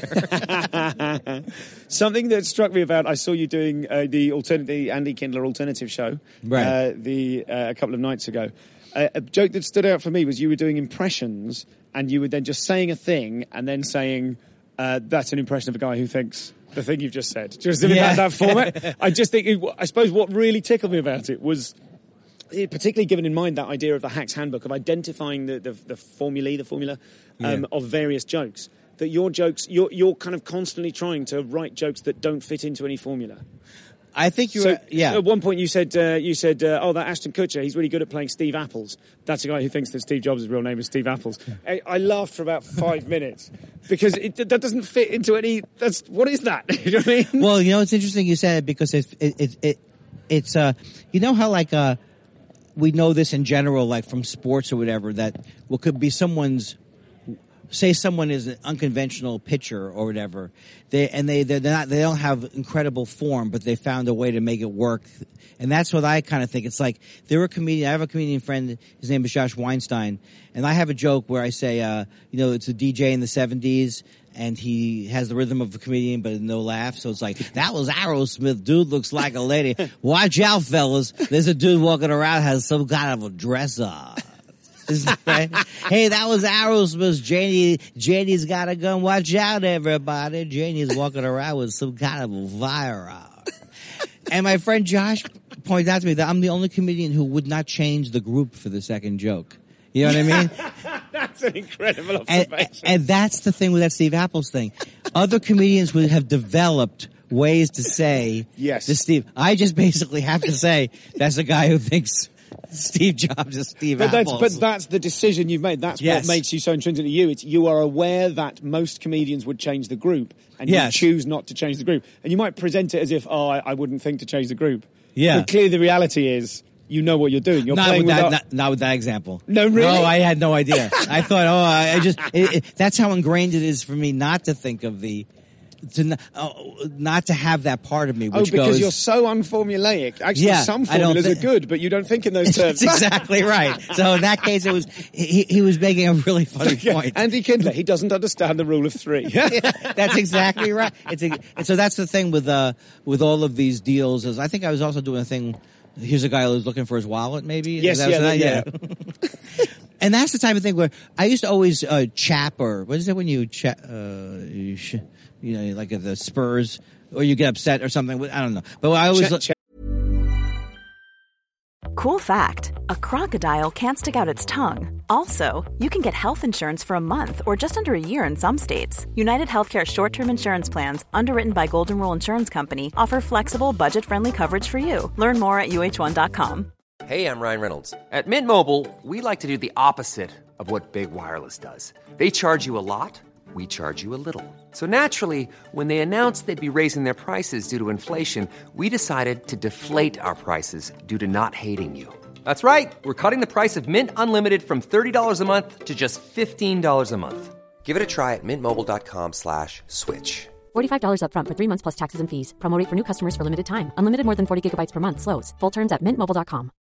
laughter. Something that struck me about, I saw you doing uh, the alternate, the Andy Kindler alternative show, Right. uh, the uh, a couple of nights ago. Uh, a joke that stood out for me was you were doing impressions, and you were then just saying a thing and then saying, uh, "That's an impression of a guy who thinks the thing you've just said." Just in Yeah. that, that format. I just think, it, I suppose, what really tickled me about it was, eh, particularly given in mind that idea of the Hack's Handbook of identifying the the, the formulae, the formula um, Yeah. of various jokes. That your jokes, you're you're kind of constantly trying to write jokes that don't fit into any formula. I think you're, So yeah. at one point you said, uh, you said, uh, oh, that Ashton Kutcher, he's really good at playing Steve Apples. That's a guy who thinks that Steve Jobs' real name is Steve Apples. I, I laughed for about five minutes because it, that doesn't fit into any. That's what is that? You know what I mean? Well, you know, it's interesting you said it because it, it, it, it it's, uh, you know how like, uh, we know this in general, like from sports or whatever, that what could be someone's, say someone is an unconventional pitcher or whatever, they, and they, they're not, they don't have incredible form, but they found a way to make it work. And that's what I kind of think. It's like, they're a comedian, I have a comedian friend, his name is Josh Weinstein, and I have a joke where I say, uh, you know, it's a D J in the seventies, and he has the rhythm of a comedian, but no laugh. So it's like, that was Aerosmith. Dude looks like a lady. Watch out, fellas. There's a dude walking around has some kind of a dress on. Hey, that was Aerosmith. Janie, Janie's got a gun. Watch out, everybody. Janie's walking around with some kind of a firearm. And my friend Josh pointed out to me that I'm the only comedian who would not change the group for the second joke. You know what I mean? That's an incredible And, observation. and that's the thing with that Steve Apples thing. Other comedians would have developed ways to say, Yes. to Steve. I just basically have to say, that's a guy who thinks Steve Jobs is Steve But that's, Apples. but that's the decision you've made. That's Yes. what makes you so intrinsically you. It's you are aware that most comedians would change the group, and Yes. you choose not to change the group. And you might present it as if, oh, I, I wouldn't think to change the group. Yeah. But clearly the reality is, you know what you're doing. You're not playing with that, with not, not with that example. No, really? No, I had no idea. I thought, oh, I I just, it, it, that's how ingrained it is for me not to think of the, to n- uh, not to have that part of me, Oh, which because goes, you're so unformulaic. Actually, Yeah, some I don't formulas thi- are good, but you don't think in those terms. That's exactly right. So in that case, it was he, he was making a really funny point. Andy Kindler, he doesn't understand the rule of three. That's exactly right. It's a, and so that's the thing with uh with all of these deals. Is I think I was also doing a thing. Here's a guy who's looking for his wallet. Maybe Yes, Is that yeah, what yeah. that- And that's the type of thing where I used to always uh, chap or what is it when you chat? Uh, you, sh- you know, like at the Spurs, or you get upset or something. I don't know. But I always. Check- check- Cool fact, a crocodile can't stick out its tongue. Also, you can get health insurance for a month or just under a year in some states. United Healthcare short-term insurance plans, underwritten by Golden Rule Insurance Company, offer flexible, budget-friendly coverage for you. Learn more at U H one dot com. Hey, I'm Ryan Reynolds. At Mint Mobile, we like to do the opposite of what Big Wireless does. They charge you a lot, we charge you a little. So naturally, when they announced they'd be raising their prices due to inflation, we decided to deflate our prices due to not hating you. That's right. We're cutting the price of Mint Unlimited from thirty dollars a month to just fifteen dollars a month. Give it a try at mintmobile.com slash switch. forty-five dollars up front for three months plus taxes and fees. Promo rate for new customers for limited time. Unlimited more than forty gigabytes per month. Slows full terms at mint mobile dot com.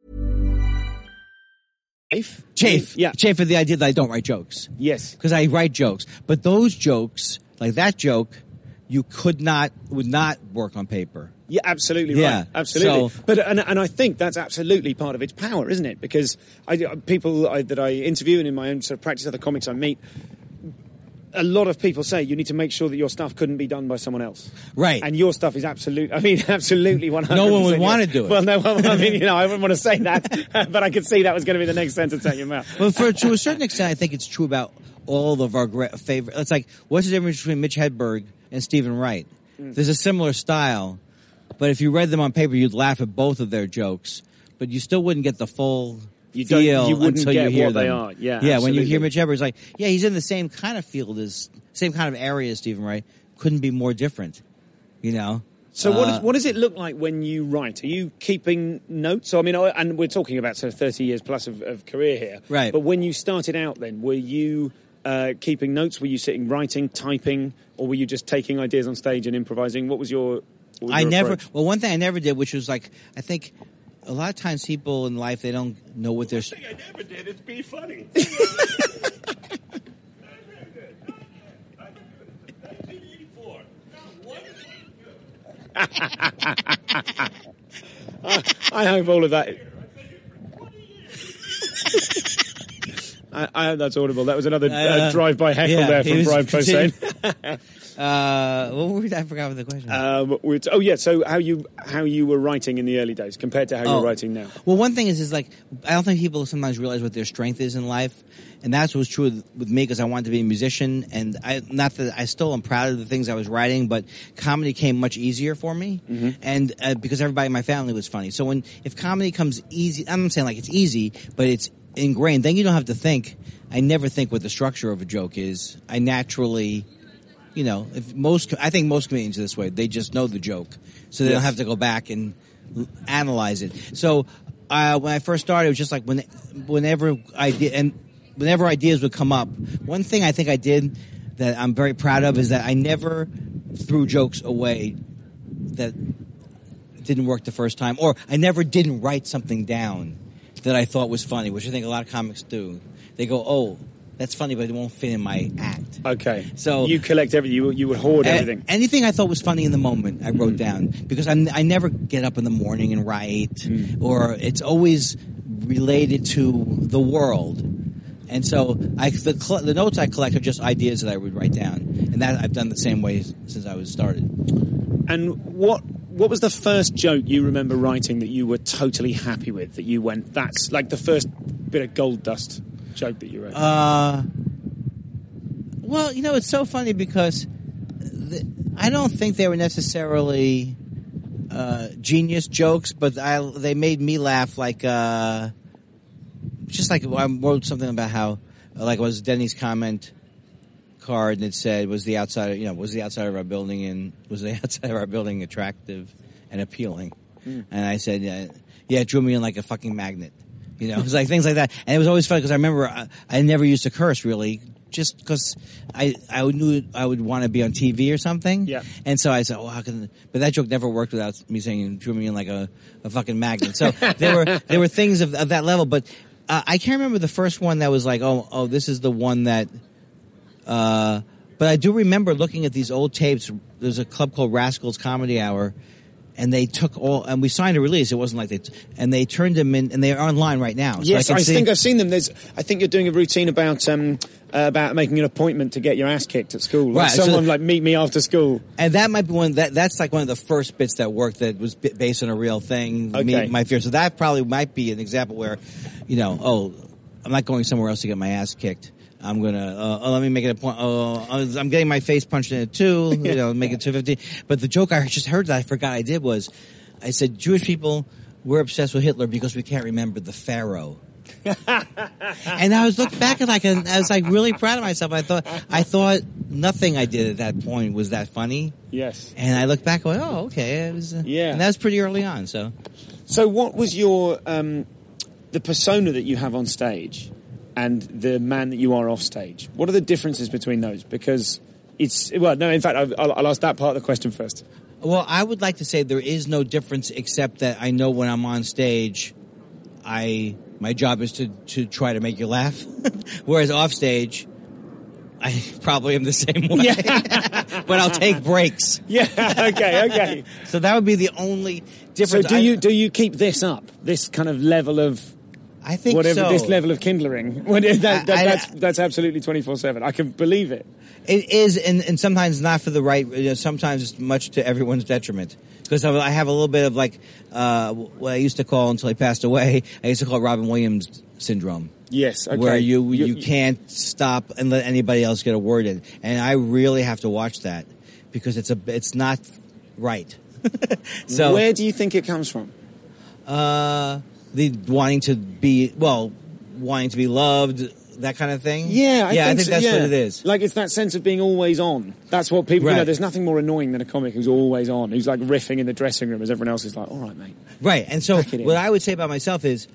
Chafe? Chafe. Yeah. Chafe at the idea that I don't write jokes. Yes. Because I write jokes. But those jokes, like that joke, you could not, would not work on paper. Yeah, absolutely Yeah. right. Absolutely. So- but and and I think that's absolutely part of its power, isn't it? Because I, people I, that I interview and in my own sort of practice, other comics I meet, a lot of people say you need to make sure that your stuff couldn't be done by someone else. Right. And your stuff is absolute. I mean, absolutely one hundred percent. No one would yes. want to do it. Well, no one. I mean, you know, I wouldn't want to say that, but I could see that was going to be the next sentence out your mouth. Well, for, to a certain extent, I think it's true about all of our great favorite. It's like, what's the difference between Mitch Hedberg and Stephen Wright? Mm. There's a similar style, but if you read them on paper, you'd laugh at both of their jokes, but you still wouldn't get the full You don't- feel you wouldn't until get you hear what they them. are. Yeah, yeah. When you absolutely. hear Mitch Hedberg, it's like, yeah, he's in the same kind of field as, same kind of area as Stephen Wright. Couldn't be more different, you know. So what, Uh, is, what does it look like when you write? Are you keeping notes? So I mean, I- and we're talking about sort of thirty years plus of, of career here. Right. But when you started out then, were you uh, keeping notes? Were you sitting writing, typing, or were you just taking ideas on stage and improvising? What was your what was I your never. approach? Well, one thing I never did, which was like, I think a lot of times people in life they don't know what they're. I never did is be funny. I hope all of that. I, I hope that's audible. That was another uh, Uh, drive-by heckle yeah, there he from was Brian Posehn. Uh, what were we, I forgot what the question was. um, we're t- oh yeah, so how you how you were writing in the early days compared to how Oh. you're writing now? Well, one thing is, is like, I don't think people sometimes realize what their strength is in life. And that's what was true with, with me because I wanted to be a musician. And I, not that I still am proud of the things I was writing, but comedy came much easier for me. Mm-hmm. And, uh, because everybody in my family was funny. So when, if comedy comes easy, I'm not saying like it's easy, but it's ingrained, then you don't have to think. I never think what the structure of a joke is. I naturally, you know, if most, I think most comedians are this way. They just know the joke. So they Yes. don't have to go back and l- analyze it. So, uh, when I first started, it was just like when, whenever I did, and whenever ideas would come up, one thing I think I did that I'm very proud of is that I never threw jokes away that didn't work the first time, or I never didn't write something down that I thought was funny, which I think a lot of comics do. They go, oh, that's funny, but it won't fit in my act. Okay, So- you collect everything. You you would hoard A- everything. anything I thought was funny in the moment, I wrote down because I'm, I never get up in the morning and write, or it's always related to the world. And so I, the, cl- the notes I collect are just ideas that I would write down, and that I've done the same way since I was started. And what what was the first joke you remember writing that you were totally happy with? That you went, that's like the first bit of gold dust joke that you wrote. Uh, well, you know, it's so funny because the, I don't think they were necessarily uh, genius jokes, but I, they made me laugh. Like, uh, just like I wrote something about how, like, it was Denny's comment card, and it said, "Was the outside, you know, was the outside of our building and was the outside of our building attractive and appealing?" Mm. And I said, "Yeah, yeah, it drew me in like a fucking magnet." You know, it was like things like that. And it was always fun because I remember I, I never used to curse really just because I I knew I would want to be on T V or something. Yeah. And so I said, "Oh, how can?" But that joke never worked without me saying "you drew me in like a, a fucking magnet." So there were there were things of, of that level, but uh, I can't remember the first one that was like, "Oh, oh, this is the one that." Uh, but I do remember looking at these old tapes. There's a club called Rascals Comedy Hour. And they took all, and we signed a release. It wasn't like they, t- and they turned them in, and they are online right now. So Yes, I, I, can see, think I've seen them. There's, I think you're doing a routine about um, uh, about making an appointment to get your ass kicked at school. Like Right, so- someone like meet me after school. and that might be one that that's like one of the first bits that worked that was bi- based on a real thing. Okay. Me, my fear. So that probably might be an example where, you know, oh, I'm not going somewhere else to get my ass kicked. I'm gonna. Uh, oh, let me make it a point. Oh, I'm getting my face punched in it too. You know, make it two fifty. But the joke I just heard that I forgot I did was, I said Jewish people we're obsessed with Hitler because we can't remember the Pharaoh. And I was looking back at like a, I was like really proud of myself. I thought I thought nothing I did at that point was that funny. Yes. And I look back and went, oh, okay. It was, uh, Yeah. And that was pretty early on. So So what was your um, the persona that you have on stage and the man that you are off stage? What are the differences between those? Because it's well, no. In fact, I'll, I'll ask that part of the question first. Well, I would like to say there is no difference except that I know when I'm on stage, I my job is to, to try to make you laugh. Whereas off stage, I probably am the same way. Yeah. But I'll take breaks. Yeah. Okay. Okay. So that would be the only So difference. do I- you do you keep this up? This kind of level of I think whatever so. this level of kindling. Well, that, that, I- I- that's that's absolutely twenty-four seven. I can believe it. It is, and, and sometimes not for the right. You know, sometimes much to everyone's detriment. Because I have a little bit of like uh, what I used to call until he passed away. I used to call it Robin Williams syndrome. Yes. Okay. Where you, you You- can't stop and let anybody else get a word in, and I really have to watch that because it's a it's not right. So Where do you think it comes from? uh, the wanting to be well, wanting to be loved, that kind of thing. Yeah, I yeah, think, I think so, that's yeah. what it is. Like it's that sense of being always on. That's what people. You know, Right. there's nothing more annoying than a comic who's always on, who's like riffing in the dressing room as everyone else is like, "All right, mate." Right, and so Pack it in. what I would say about myself is,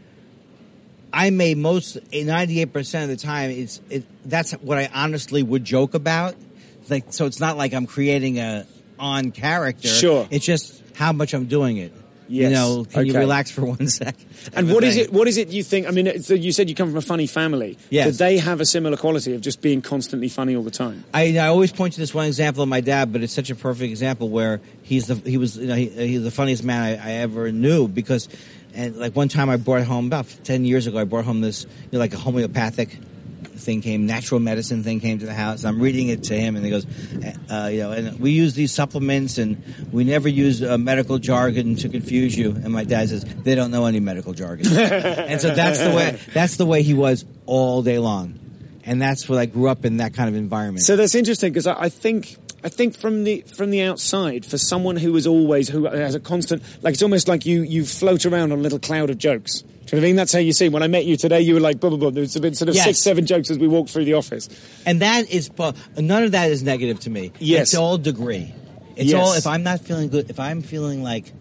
I may most ninety-eight percent of the time it's it, that's what I honestly would joke about. Like, so it's not like I'm creating a on character. Sure. It's just how much I'm doing it. Yes. You know, can you Okay. relax for one second? And what is it? What is it you think? I mean, it's, you said you come from a funny family. Yes. Did they have a similar quality of just being constantly funny all the time? I, I always point to this one example of my dad, but it's such a perfect example where he's the he was you know, he, he's the funniest man I, I ever knew because, and like one time I brought home about ten years ago I brought home this you know, like a homeopathic thing came natural medicine thing came to the house. I'm reading it to him and he goes, uh, you know, and we use these supplements and we never use uh, medical jargon to confuse you. And my dad says they don't know any medical jargon, and so that's the way that's the way he was all day long. And that's what I grew up in, that kind of environment. So that's interesting because I, I think I think from the from the outside, for someone who is always who has a constant, like it's almost like you you float around on a little cloud of jokes. Do you know what I mean? That's how you see. When I met you today, you were like, blah, blah, blah. There's been sort of Yes. six, seven jokes as we walked through the office. And that is, none of that is negative to me. Yes. It's all degree. It's Yes. all, if I'm not feeling good, if I'm feeling like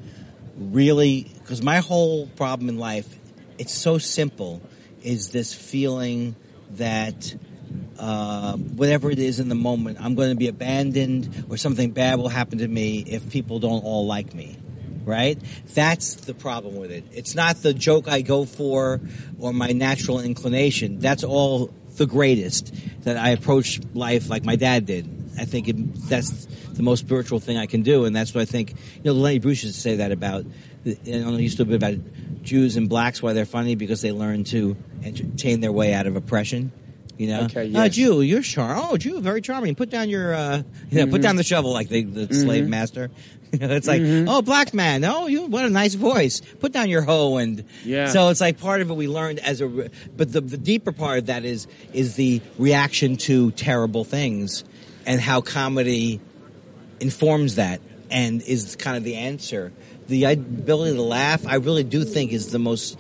really, because my whole problem in life, it's so simple, is this feeling that uh, whatever it is in the moment, I'm going to be abandoned or something bad will happen to me if people don't all like me. Right? That's the problem with it. It's not the joke I go for or my natural inclination. That's all the greatest, that I approach life like my dad did. I think it, that's the most spiritual thing I can do, and that's what I think. You know, Lenny Bruce used to say that about, you know, he used to be about Jews and blacks, why they're funny, because they learn to entertain their way out of oppression. You know, Okay, oh, yes. Jew, you're char. Oh, Jew, very charming. Put down your, uh, you know, Mm-hmm. put down the shovel like the, the slave master. You know, it's like, Mm-hmm. oh, black man. Oh, you, what a nice voice. Put down your hoe, and Yeah. so it's like part of it we learned as a. But the the deeper part of that is is the reaction to terrible things, and how comedy informs that, and is kind of the answer. The ability to laugh, I really do think, is the most.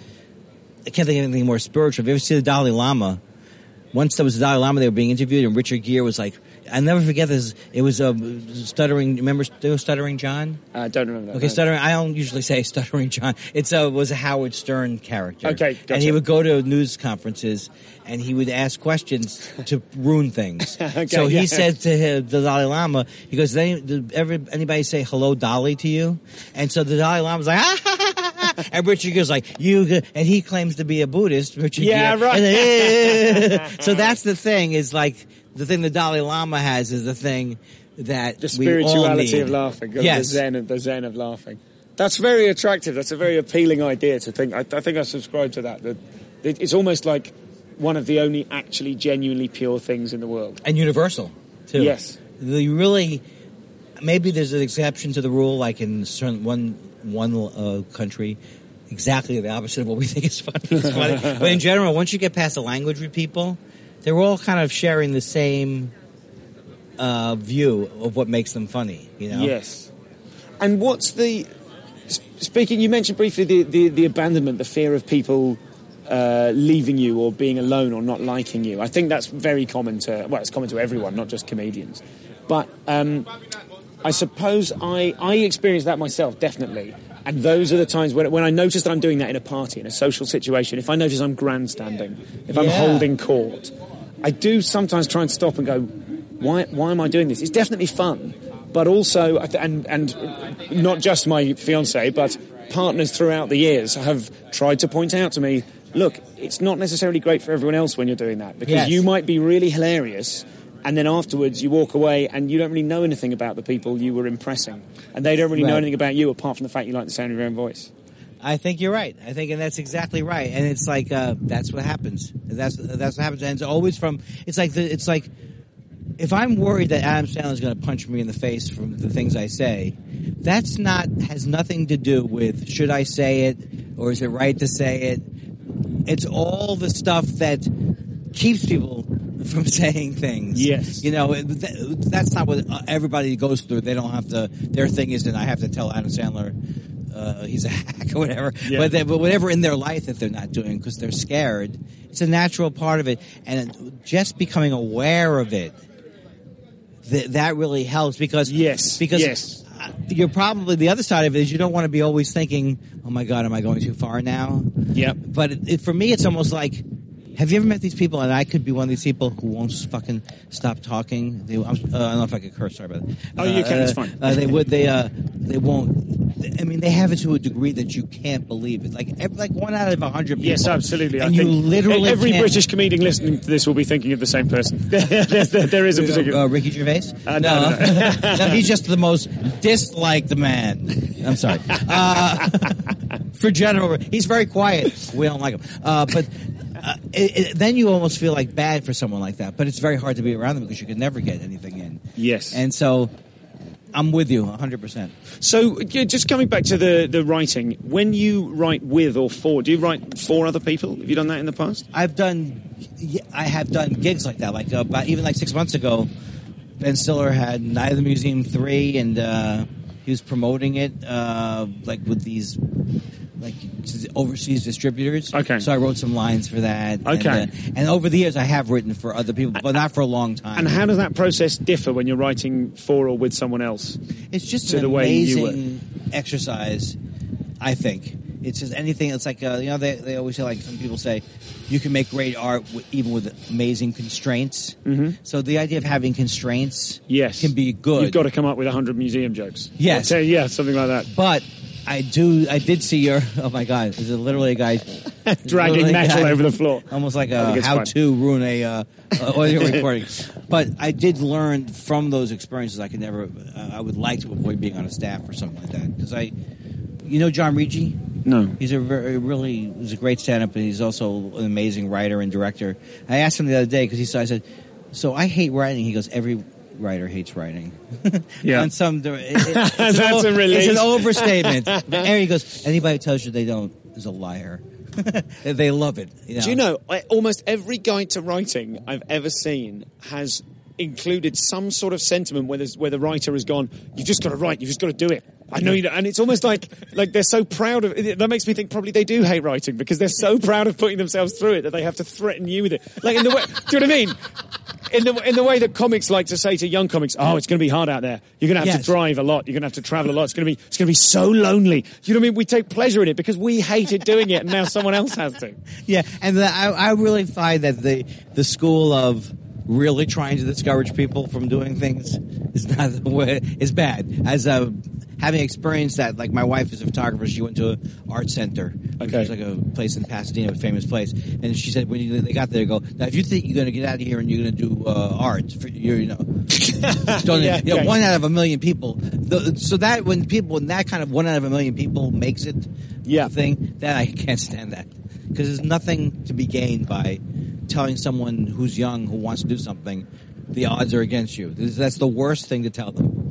I can't think of anything more spiritual. Have you ever seen the Dalai Lama? Once there was the Dalai Lama, they were being interviewed, and Richard Gere was like I never forget this. It was a uh, stuttering. Remember, Stuttering John? I uh, don't remember that. Okay, no. stuttering. I don't usually say Stuttering John. It's a was a Howard Stern character. Okay, gotcha. And he would go to news conferences and he would ask questions to ruin things. Okay, so he yeah. said to him, the Dalai Lama, he goes, "Did, any, did ever, anybody say hello, Dolly, to you?" And so the Dalai Lama was like, ah, ha, ha, ha, ha. And Richard goes like, "You," and he claims to be a Buddhist. Richard, Yeah, Gere. right. And then, so that's the thing. Is like the thing the Dalai Lama has is the thing that The we all spirituality need. of laughing. of Yes. The zen of, the zen of laughing. That's very attractive. That's a very appealing idea to think. I, I think I subscribe to that. That it, it's almost like one of the only actually genuinely pure things in the world. And universal, too. Yes. The really, maybe there's an exception to the rule, like in certain one one uh, country, exactly the opposite of what we think is funny. It's funny. But in general, once you get past the language with people, they're all kind of sharing the same uh, view of what makes them funny, you know? Yes. And what's the... Speaking, you mentioned briefly the, the, the abandonment, the fear of people uh, leaving you or being alone or not liking you. I think that's very common to... Well, it's common to everyone, not just comedians. But um, I suppose I, I experienced that myself, definitely. And those are the times when, when I notice that I'm doing that in a party, in a social situation, if I notice I'm grandstanding, if I'm Yeah. holding court, I do sometimes try and stop and go, why, why am I doing this? It's definitely fun. But also, and and not just my fiancée, but partners throughout the years have tried to point out to me, look, it's not necessarily great for everyone else when you're doing that, because Yes. you might be really hilarious, and then afterwards you walk away and you don't really know anything about the people you were impressing, and they don't really know Right. anything about you apart from the fact you like the sound of your own voice. I think you're right. I think, and that's exactly right. And it's like uh, that's what happens. That's that's what happens. And it's always from. It's like the. It's like if I'm worried that Adam Sandler is going to punch me in the face from the things I say, that's not has nothing to do with should I say it or is it right to say it. It's all the stuff that keeps people from saying things. Yes. You know, th- that's not what everybody goes through. They don't have to. Their thing isn't I have to tell Adam Sandler. Uh, he's a hack or whatever, Yeah. but, they, but whatever in their life that they're not doing because they're scared, it's a natural part of it, and just becoming aware of it, th- that really helps because Yes, because yes. you're probably the other side of it is you don't want to be always thinking, oh my God, am I going too far now? Yep. But it, it, for me, it's almost like. Have you ever met these people? And I could be one of these people who won't fucking stop talking. They, I'm, uh, I don't know if I could curse. Sorry about that. Oh, you can, Uh, it's fine. Uh, they would. They. Uh, they won't. I mean, they have it to a degree that you can't believe it. Like, ev- like one out of a hundred people. Yes, absolutely. And I you think literally every can't- British comedian listening to this will be thinking of the same person. There's- there, there is a particular. Uh, Ricky Gervais? Uh, no, no, no. No, he's just the most disliked man. I'm sorry. Uh, for general, he's very quiet. We don't like him. Uh, but uh, it, it, then you almost feel like bad for someone like that. But it's very hard to be around them because you can never get anything in. Yes. And so I'm with you one hundred percent. So, yeah, just coming back to the, the writing, when you write with or for, do you write for other people? Have you done that in the past? I've done, yeah, I have done gigs like that. Like uh, about, even like six months ago, Ben Stiller had Night of the Museum three, and uh, he was promoting it uh, like with these like overseas distributors. Okay. So I wrote some lines for that. Okay. And, uh, and over the years, I have written for other people, but not for a long time. And how does that process differ when you're writing for or with someone else? It's just to an the way you amazing exercise, I think. It's just anything. It's like uh, you know they they always say, like some people say, you can make great art w- even with amazing constraints. Mm-hmm. So the idea of having constraints, Yes. can be good. You've got to come up with a hundred museum jokes. Yes. Or ten, yeah, something like that. But I do. I did see your. Oh my God! Is it literally a guy Dragging literally a metal guy- over the floor. Almost like I think a it's how fun. to ruin a uh, uh, audio recording. But I did learn from those experiences. I could never. Uh, I would like to avoid being on a staff or something like that because I. You know John Ricci? No. He's a very, really, he's a great stand-up, and he's also an amazing writer and director. I asked him the other day, because he said, I said, so I hate writing. He goes, every writer hates writing. Yeah. And some, it, it, it's That's an, o- a relief. It's an overstatement. And he goes, anybody who tells you they don't is a liar. They love it. You know? Do you know, I, almost every guide to writing I've ever seen has included some sort of sentiment where, there's, where the writer has gone, you've just got to write, you've just got to do it. I know you don't. And it's almost like like they're so proud of it. That makes me think probably they do hate writing because they're so proud of putting themselves through it that they have to threaten you with it. Like in the way, do you know what I mean? in the in the way that comics like to say to young comics, "Oh, it's going to be hard out there. You're going to have Yes. to drive a lot. You're going to have to travel a lot. It's going to be it's going to be so lonely." You know what I mean? We take pleasure in it because we hated doing it, and now someone else has to. Yeah, and the, I, I really find that the the school of really trying to discourage people from doing things is not the way, is bad. As a having experienced that, like my wife is a photographer, she went to an art center, which Okay. is like a place in Pasadena, a famous place, and she said when you, they got there, they go, now if you think you're going to get out of here and you're going to do uh, art, for, you're, you know, don't, Yeah, you know, yeah. one out of a million people. The, so that when people, when that kind of one out of a million people makes it, Yeah. thing, then I can't stand that because there's nothing to be gained by telling someone who's young who wants to do something the odds are against you. This- That's the worst thing to tell them.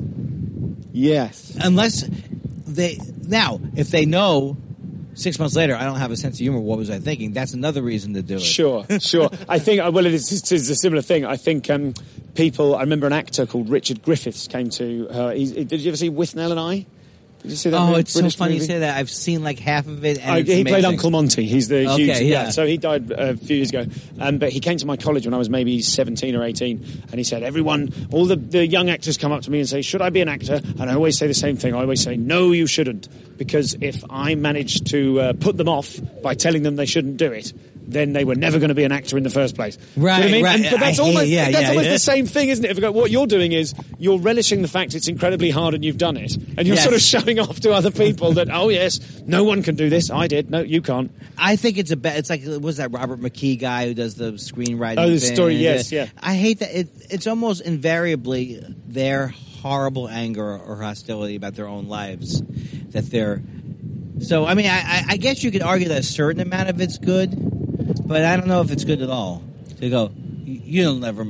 Yes. Unless they now, if they know six months later, I don't have a sense of humor. What was I thinking? That's another reason to do it. Sure, sure. I think, well, it is, it is a similar thing. I think um, people, I remember an actor called Richard Griffiths came to her. He, did you ever see With Nell and I? Did you see that Oh, movie? it's so British funny movie? you say that. I've seen like half of it. And I, it's he played amazing. Uncle Monty. He's the Okay, huge, yeah. So he died a few years ago. Um, but he came to my college when I was maybe seventeen or eighteen, and he said, "Everyone, all the, the young actors come up to me and say, 'Should I be an actor?' And I always say the same thing. I always say, 'No, you shouldn't,' because if I manage to uh, put them off by telling them they shouldn't do it, then they were never going to be an actor in the first place." Do you know what I Right, mean? right. And, but that's I hate- almost yeah, that's yeah, almost yeah. the same thing, isn't it? If you go, what you're doing is you're relishing the fact it's incredibly hard and you've done it, and you're Yes. sort of showing off to other people that, oh yes, no one can do this. I did. No, you can't. I think it's a be- it's like was that Robert McKee guy who does the screenwriting? Oh, the thing? story, yes, yeah. I hate that. It, it's almost invariably their horrible anger or hostility about their own lives that they're. So I mean, I, I, I guess you could argue that a certain amount of it's good, but I don't know if it's good at all. To go, you- you'll never.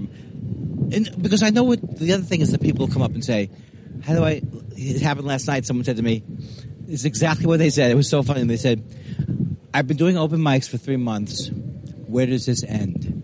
And because I know what the other thing is, that people come up and say, "How do I?" It happened last night. Someone said to me, "It's exactly what they said." It was so funny. They said, "I've been doing open mics for three months. Where does this end?"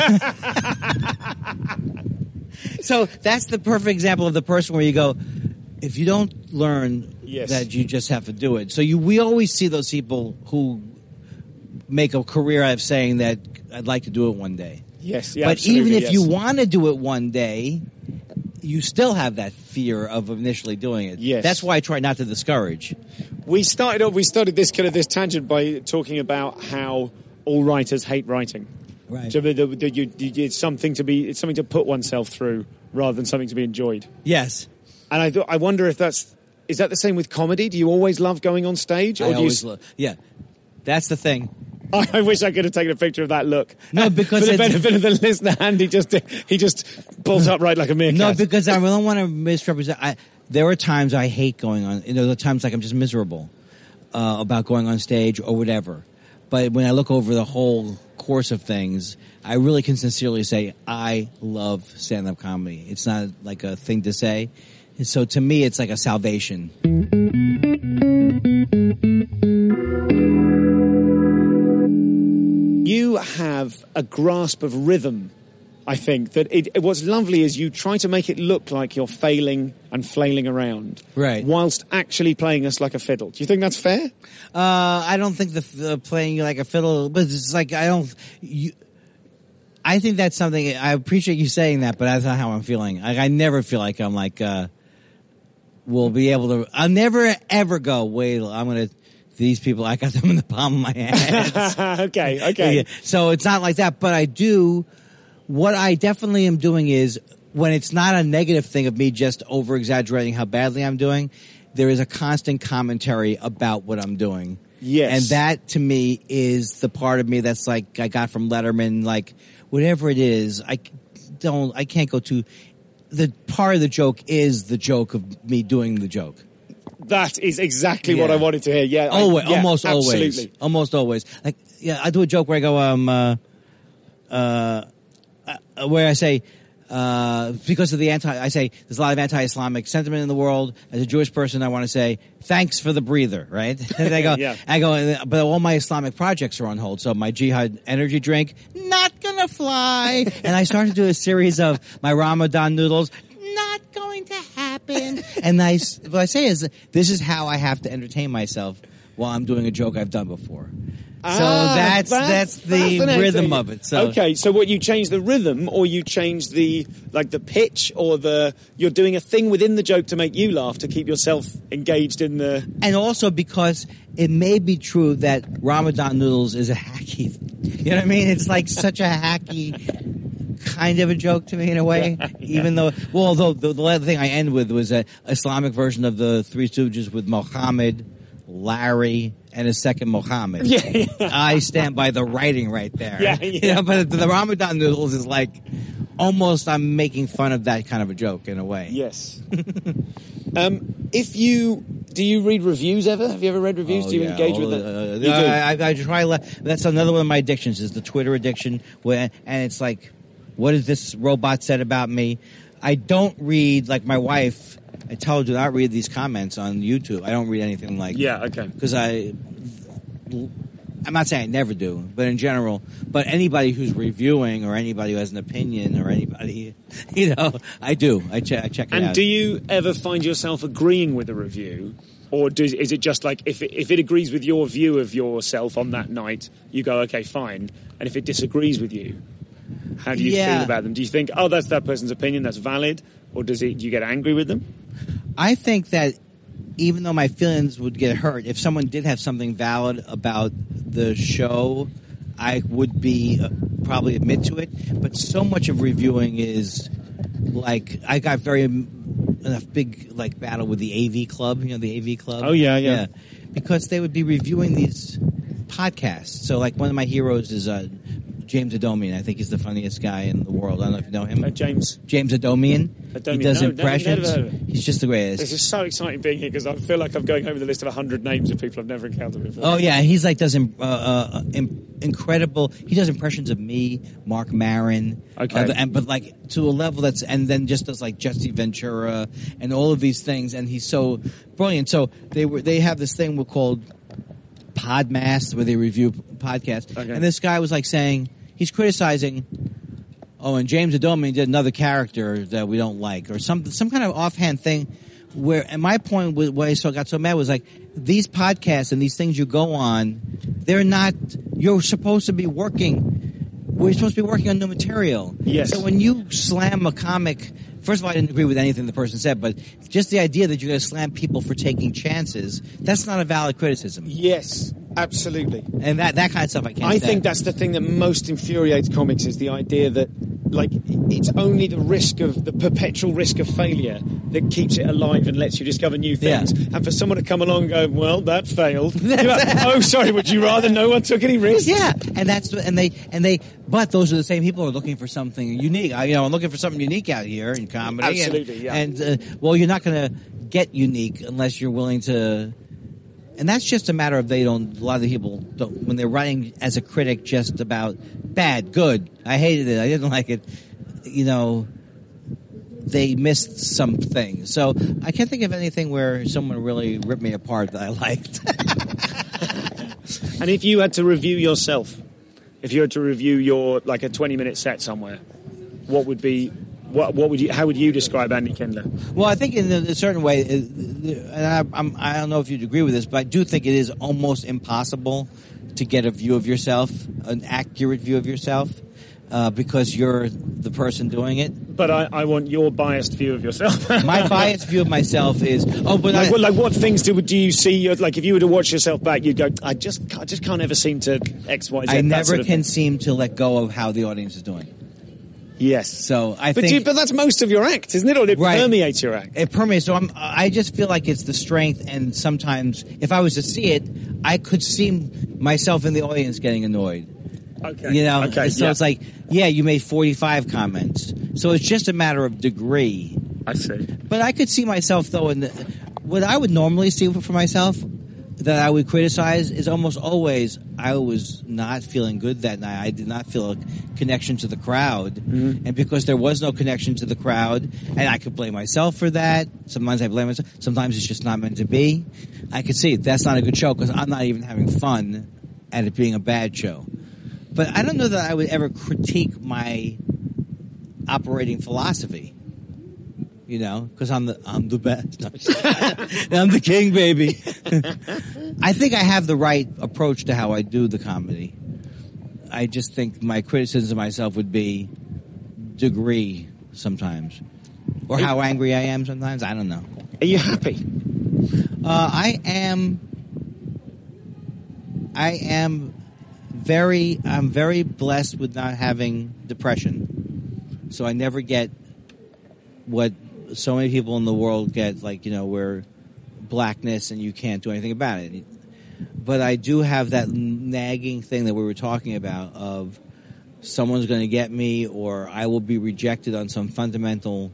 So that's the perfect example of the person where you go, if you don't learn Yes. that you just have to do it. So you, we always see those people who make a career out of saying that I'd like to do it one day. Yes, yeah, But absolutely, even if yes. you want to do it one day, you still have that fear of initially doing it. Yes. That's why I try not to discourage. We started off, we started this kind of this tangent by talking about how all writers hate writing. Right. So the, the, the, you, you, it's something to be, it's something to put oneself through rather than something to be enjoyed. Yes. And I thought, I wonder if that's, is that the same with comedy? Do you always love going on stage, or I do you? always s- lo- yeah. That's the thing. I wish I could have taken a picture of that look. No, because for the it's- benefit of the listener, Andy just he just pulls upright like a meerkat. No, because I don't want to misrepresent. I, there are times I hate going on. You know, there are times like I'm just miserable uh, about going on stage or whatever. But when I look over the whole course of things, I really can sincerely say I love stand-up comedy. It's not like a thing to say. And so to me, it's like a salvation. You have a grasp of rhythm, I think. That it, what's lovely is you try to make it look like you're failing and flailing around, Right. whilst actually playing us like a fiddle. Do you think that's fair? Uh, I don't think the, the playing like a fiddle, but it's like I don't. You, I think that's something. I appreciate you saying that, but that's not how I'm feeling. Like, I never feel like I'm like. Uh, will be able to. I'll never ever go. Wait, I'm gonna. These people, I got them in the palm of my hand. okay, okay. Yeah. So it's not like that, but I do. What I definitely am doing is when it's not a negative thing of me just over exaggerating how badly I'm doing. There is a constant commentary about what I'm doing. Yes. And that to me is the part of me that's like I got from Letterman, like whatever it is, I don't, I can't go to, the part of the joke is the joke of me doing the joke. That is exactly what Yeah. I wanted to hear. Yeah, I- Always, yeah, almost absolutely. always. Almost always. Like, yeah, I do a joke where I go, um, uh, uh, uh, where I say, uh, because of the anti, I say, there's a lot of anti-Islamic sentiment in the world. As a Jewish person, I want to say, thanks for the breather, right? And I go, Yeah. I go, but all my Islamic projects are on hold. So my jihad energy drink, not gonna fly. And I started to do a series of my Ramadan noodles, not going to happen. And I, s- what I say is, this is how I have to entertain myself while I'm doing a joke I've done before. So that's that's the rhythm of it. So okay, so what you change the rhythm, or you change the like the pitch, or the you're doing a thing within the joke to make you laugh to keep yourself engaged in the. And also because it may be true that Ramadan noodles is a hacky. You know what I mean? It's like such a hacky kind of a joke to me in a way. Yeah, yeah. Even though, well, although the, the other thing I end with was an Islamic version of the Three Stooges with Mohammed, Larry, and a second Mohammed. Yeah, yeah. I stand by the writing right there. Yeah, yeah. You know, but the Ramadan noodles is like almost I'm making fun of that kind of a joke in a way. Yes. um, if you do you read reviews ever? Have you ever read reviews? Oh, do you yeah. engage oh, with them? Uh, you do. I, I, I try. Le- that's another one of my addictions is the Twitter addiction. Where, and it's like, what has this robot said about me? I don't read like my wife. I tell her do not read these comments on YouTube. I don't read anything like yeah, okay. Because I, I'm not saying I never do, but in general. But anybody who's reviewing or anybody who has an opinion or anybody, you know, I do. I, che- I check it and out. And do you ever find yourself agreeing with a review? Or does, is it just like, if it, if it agrees with your view of yourself on that night, you go, okay, fine. And if it disagrees with you, how do you yeah. feel about them? Do you think, oh, that's that person's opinion, that's valid? Or does it? Do you get angry with them? I think that even though my feelings would get hurt, if someone did have something valid about the show, I would be uh, probably admit to it. But so much of reviewing is like I got very a big like battle with the A V Club. You know the A V Club. Oh yeah, yeah. yeah. Because they would be reviewing these podcasts. So like one of my heroes is uh, James Adomian. I think he's the funniest guy in the world. I don't know if you know him. Uh, James. James Adomian. Adomian. He does no, impressions. Never heard of it. He's just the greatest. This is so exciting being here because I feel like I'm going over the list of a hundred names of people I've never encountered before. Oh yeah, he's like does im- uh, uh, im- incredible. He does impressions of me, Mark Maron. Okay. Uh, and but like to a level that's and then just does like Jesse Ventura and all of these things. And he's so brilliant. So they were they have this thing called Podmas where they review podcasts. Okay. And this guy was like saying. He's criticizing, oh, and James Adomian did another character that we don't like, or some some kind of offhand thing. Where, and my point with why I so got so mad was like these podcasts and these things you go on, they're not. You're supposed to be working. We're supposed to be working on new material. Yes. So when you slam a comic, first of all, I didn't agree with anything the person said, but just the idea that you're going to slam people for taking chances, that's not a valid criticism. Yes. Absolutely. And that, that kind of stuff I can't I stand. think that's the thing that most infuriates comics is the idea that, like, it's only the risk of, the perpetual risk of failure that keeps it alive and lets you discover new things. Yeah. And for someone to come along and go, well, that failed. You're like, oh, sorry, would you rather no one took any risks? Yeah. And that's, and they, and they, but those are the same people who are looking for something unique. I, you know, I'm looking for something unique out here in comedy. Absolutely, and, yeah. And, uh, well, you're not going to get unique unless you're willing to, and that's just a matter of they don't, a lot of the people don't, when they're writing as a critic just about bad, good, I hated it, I didn't like it, you know, they missed some things. So I can't think of anything where someone really ripped me apart that I liked. And if you had to review yourself, if you had to review your, like a twenty minute set somewhere, what would be, What, what would you? How would you describe Andy Kindler? Well, I think in a certain way, and I, I'm, I don't know if you'd agree with this, but I do think it is almost impossible to get a view of yourself, an accurate view of yourself, uh, because you're the person doing it. But I, I want your biased view of yourself. My biased view of myself is oh, but like, I, what, like what things do do you see? Like if you were to watch yourself back, you'd go, I just I just can't ever seem to X Y Z. I that never sort of can thing. seem to let go of how the audience is doing. Yes. So I but think, you, but that's most of your act, isn't it? Or it right. permeates your act. It permeates. So I'm, I just feel like it's the strength, and sometimes if I was to see it, I could see myself in the audience getting annoyed. Okay. You know, okay, so yeah. it's like, yeah, you made forty-five comments. So it's just a matter of degree. I see. But I could see myself, though, in the, what I would normally see for myself that I would criticize is almost always I was not feeling good that night. I did not feel a connection to the crowd. Mm-hmm. And because there was no connection to the crowd, and I could blame myself for that. Sometimes I blame myself. Sometimes it's just not meant to be. I could see it. That's not a good show because I'm not even having fun at it being a bad show. But I don't know that I would ever critique my operating philosophy. You know, because I'm the I'm the best. No, I'm the king, baby. I think I have the right approach to how I do the comedy. I just think my criticism of myself would be degree sometimes, or how angry I am sometimes. I don't know. Are you happy? Uh, I am. I am very. I'm very blessed with not having depression, so I never get what so many people in the world get, like, you know, where blackness and you can't do anything about it. But I do have that nagging thing that we were talking about of someone's going to get me, or I will be rejected on some fundamental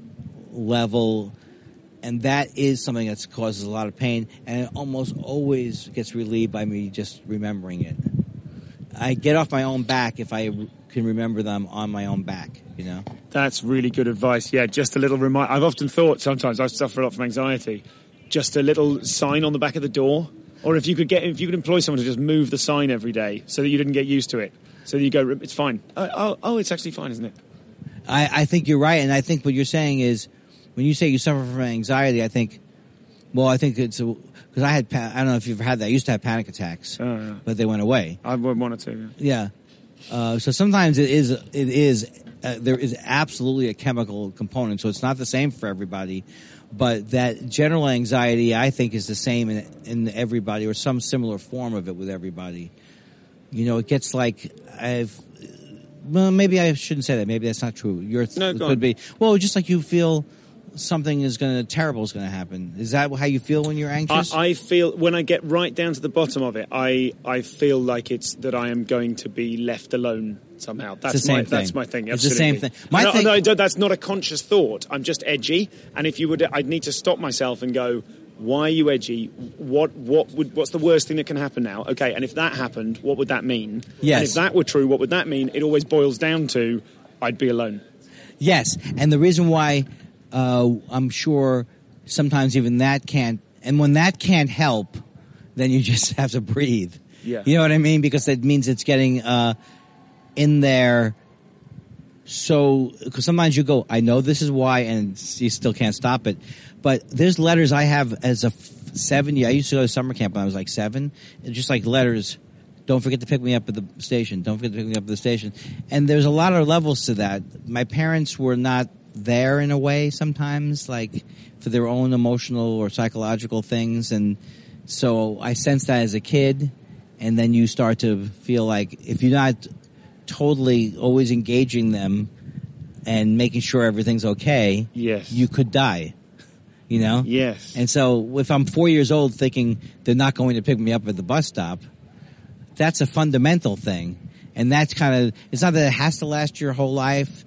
level. And that is something that causes a lot of pain, and it almost always gets relieved by me just remembering it. I get off my own back if I can remember them on my own back, you know? That's really good advice. Yeah, just a little reminder. I've often thought sometimes I suffer a lot from anxiety. Just a little sign on the back of the door, or if you could get, if you could employ someone to just move the sign every day so that you didn't get used to it. So that you go, it's fine. Oh, oh, oh it's actually fine, isn't it? I, I think you're right, and I think what you're saying is, when you say you suffer from anxiety, I think, well, I think it's because I had, I don't know if you've ever had that. I used to have panic attacks, oh, yeah. but they went away. I would want to. Yeah. yeah. Uh, so sometimes it is, it is, uh, there is absolutely a chemical component. So it's not the same for everybody, but that general anxiety, I think, is the same in, in everybody, or some similar form of it with everybody. You know, it gets like I've. Well, maybe I shouldn't say that. Maybe that's not true. Your no, it go could on. be. Well, just like you feel something is going to terrible is going to happen. Is that how you feel when you're anxious? I, I feel when I get right down to the bottom of it, I, I feel like it's that I am going to be left alone somehow. That's it's the same my thing. that's my thing. It's Absolutely. the same thing. My no, thing. No, no, that's not a conscious thought. I'm just edgy, and if you would, I'd need to stop myself and go, why are you edgy? What what would what's the worst thing that can happen now? Okay, and if that happened, what would that mean? Yes. And if that were true, what would that mean? It always boils down to I'd be alone. Yes, and the reason why uh, I'm sure sometimes even that can't, and when that can't help, then you just have to breathe. Yeah. You know what I mean? Because that means it's getting uh, in there. So, because sometimes you go, I know this is why, and you still can't stop it. But there's letters I have as a f- seven year. I used to go to summer camp when I was like seven. It's just like letters. Don't forget to pick me up at the station. Don't forget to pick me up at the station. And there's a lot of levels to that. My parents were not there in a way sometimes, like for their own emotional or psychological things. And so I sensed that as a kid. And then you start to feel like if you're not totally always engaging them and making sure everything's okay, yes, you could die. You know? Yes. And so if I'm four years old thinking they're not going to pick me up at the bus stop, that's a fundamental thing. And that's kind of, it's not that it has to last your whole life.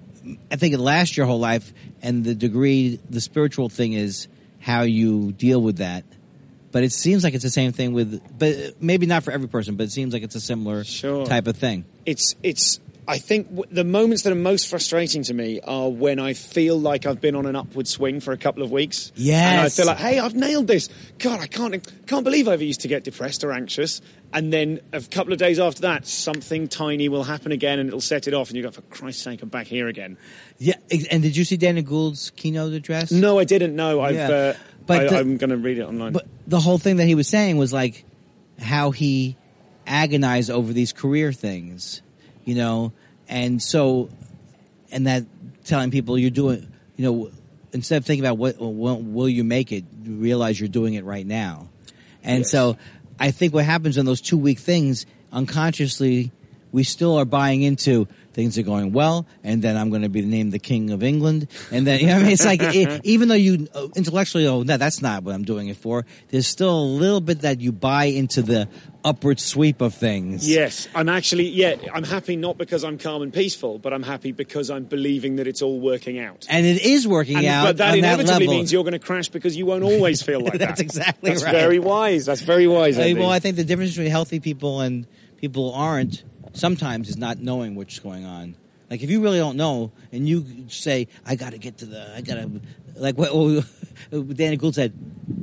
I think it lasts your whole life, and the degree, the spiritual thing is how you deal with that. But it seems like it's the same thing with, but maybe not for every person, but it seems like it's a similar sure. type of thing. It's, it's, I think w- the moments that are most frustrating to me are when I feel like I've been on an upward swing for a couple of weeks. Yes. And I feel like, hey, I've nailed this. God, I can't, can't believe I ever used to get depressed or anxious. And then a couple of days after that, something tiny will happen again and it'll set it off. And you go, for Christ's sake, I'm back here again. Yeah. And did you see Dana Gould's keynote address? No, I didn't know. I've, Yeah. uh, But I, the- I'm going to read it online. But the whole thing that he was saying was like how he agonized over these career things, you know, and so, and that telling people you're doing, you know, instead of thinking about what will, will you make it, you realize you're doing it right now. And Yes. so I think what happens in those two week things, unconsciously, we still are buying into things are going well, and then I'm going to be named the King of England, and then, you know what I mean? It's like, it, even though you uh, intellectually, oh, no, that's not what I'm doing it for, there's still a little bit that you buy into the upward sweep of things. Yes, I'm actually, yeah, I'm happy not because I'm calm and peaceful, but I'm happy because I'm believing that it's all working out. And it is working And, out but that on inevitably that level. means you're going to crash because you won't always feel like that. That's exactly That's right. very wise. That's very wise, Uh, Andy. well, I think the difference between healthy people and people who aren't sometimes is not knowing what's going on. Like, if you really don't know, and you say, I gotta get to the, I gotta, like what, what Danny Gould said,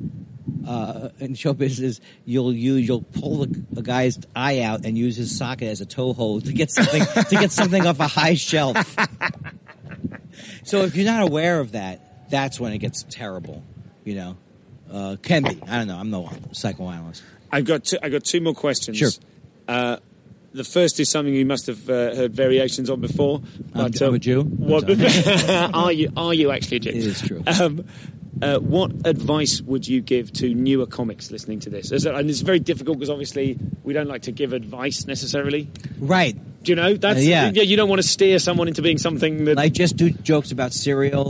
uh, in show business, you'll use, you'll pull the, the guy's eye out and use his socket as a toe hold to get something, to get something off a high shelf. So if you're not aware of that, that's when it gets terrible. You know, uh, can be. I don't know. I'm no psychoanalyst. I've got two, I've got two more questions. Sure. Uh, the first is something you must have uh, heard variations on before. But, I'm, I'm a Jew. What, are you are you actually a Jew? It is true. Um, uh, what advice would you give to newer comics listening to this? And it's very difficult because obviously we don't like to give advice necessarily. Right. Do you know? That's, uh, yeah. yeah. You don't want to steer someone into being something that... Like, just do jokes about cereal.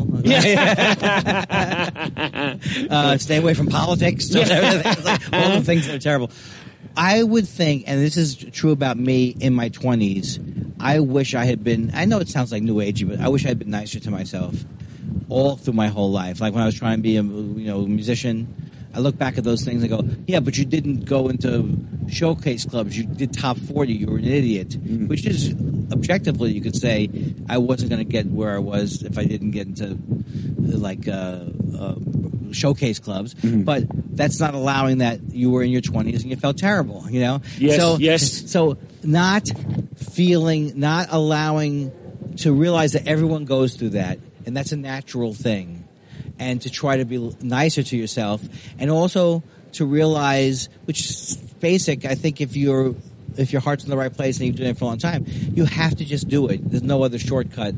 uh, stay away from politics. It's like all the things that are terrible. I would think, and this is true about me in my twenties, I wish I had been, I know it sounds like new agey, but I wish I had been nicer to myself all through my whole life. Like when I was trying to be a you know musician, I look back at those things and go, yeah, but you didn't go into showcase clubs. You did top forty. You were an idiot. Mm. Which is, objectively, you could say I wasn't going to get where I was if I didn't get into, like, uh, uh, showcase clubs. Mm-hmm. But that's not allowing that you were in your twenties and you felt terrible, you know? Yes, so, yes. So not feeling, not allowing to realize that everyone goes through that, and that's a natural thing. And to try to be nicer to yourself, and also to realize, which is basic, I think if you're if your heart's in the right place and you've been doing it for a long time, you have to just do it. There's no other shortcut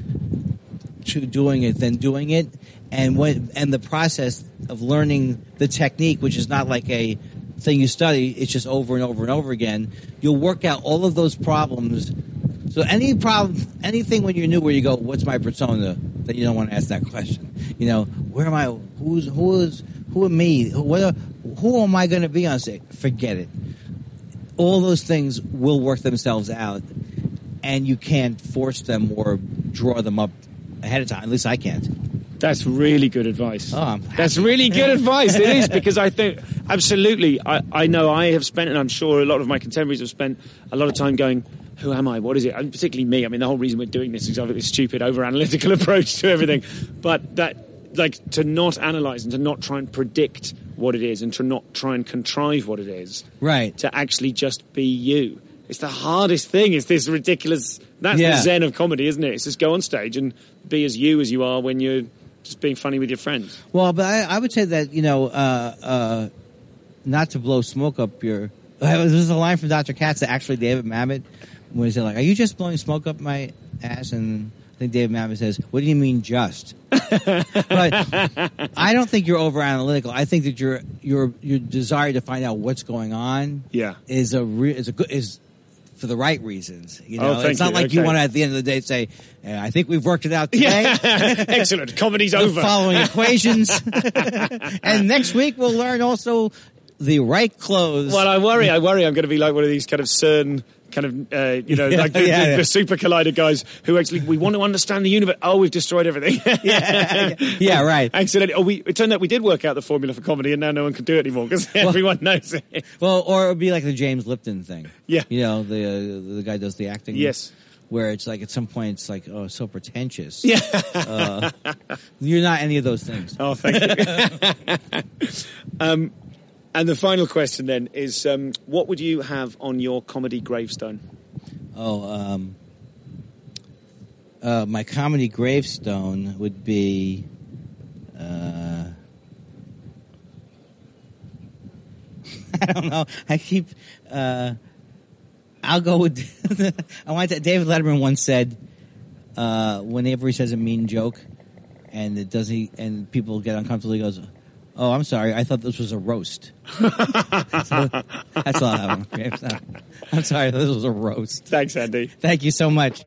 to doing it than doing it. And when and the process of learning the technique, which is not like a thing you study, it's just over and over and over again. You'll work out all of those problems. So any problem, anything when you're new where you go, what's my persona? That you don't want to ask that question. You know, where am I? Who's who is who am me? What are, who am I going to be on stage? Forget it. All those things will work themselves out, and you can't force them or draw them up ahead of time. At least I can't. That's really good advice. Oh, That's really good advice. It is, because I think, absolutely, I, I know I have spent, and I'm sure a lot of my contemporaries have spent a lot of time going, who am I? What is it? And particularly me. I mean, the whole reason we're doing this is I have this stupid, over-analytical approach to everything. But that, like, to not analyse and to not try and predict what it is and to not try and contrive what it is. Right. To actually just be you. It's the hardest thing. It's this ridiculous... That's Yeah. the zen of comedy, isn't it? It's just go on stage and be as you as you are when you're just being funny with your friends. Well, but I, I would say that, you know, uh, uh, not to blow smoke up your... This is a line from Doctor Katz that actually David Mamet, when he said, like, are you just blowing smoke up my ass? And I think David Mamet says, what do you mean just? But I don't think you're over-analytical. I think that your your your desire to find out what's going on Yeah. is a re- is a good is for the right reasons. You know, Oh, thank it's not you. like you Okay. want to at the end of the day say, "Yeah, I think we've worked it out today." Excellent. Comedy's The over. following equations, and next week we'll learn also the right clothes. Well, I worry. I worry I'm going to be like one of these kind of CERN kind of, uh, you know, Yeah, like the, yeah, the, yeah. the super collider guys who actually, we want to understand the universe. Oh, we've destroyed everything. yeah, yeah, right. Accidentally. Oh, we, it turned out we did work out the formula for comedy and now no one can do it anymore because everyone knows it. Well, or it would be like the James Lipton thing. Yeah. You know, the uh, the guy does the acting. Yes. Where it's like at some point it's like, oh, so pretentious. Yeah. Uh, you're not any of those things. Oh, thank you. um, and the final question then is, um, what would you have on your comedy gravestone? Oh, um, uh, my comedy gravestone would be, uh, I don't know. I keep, uh, I'll go with, I want to, David Letterman once said, uh, whenever he says a mean joke and it does he, and people get uncomfortable, he goes, oh, I'm sorry. I thought this was a roast. So, that's all I have on my gravestone. I'm sorry. This was a roast. Thanks, Andy. Thank you so much.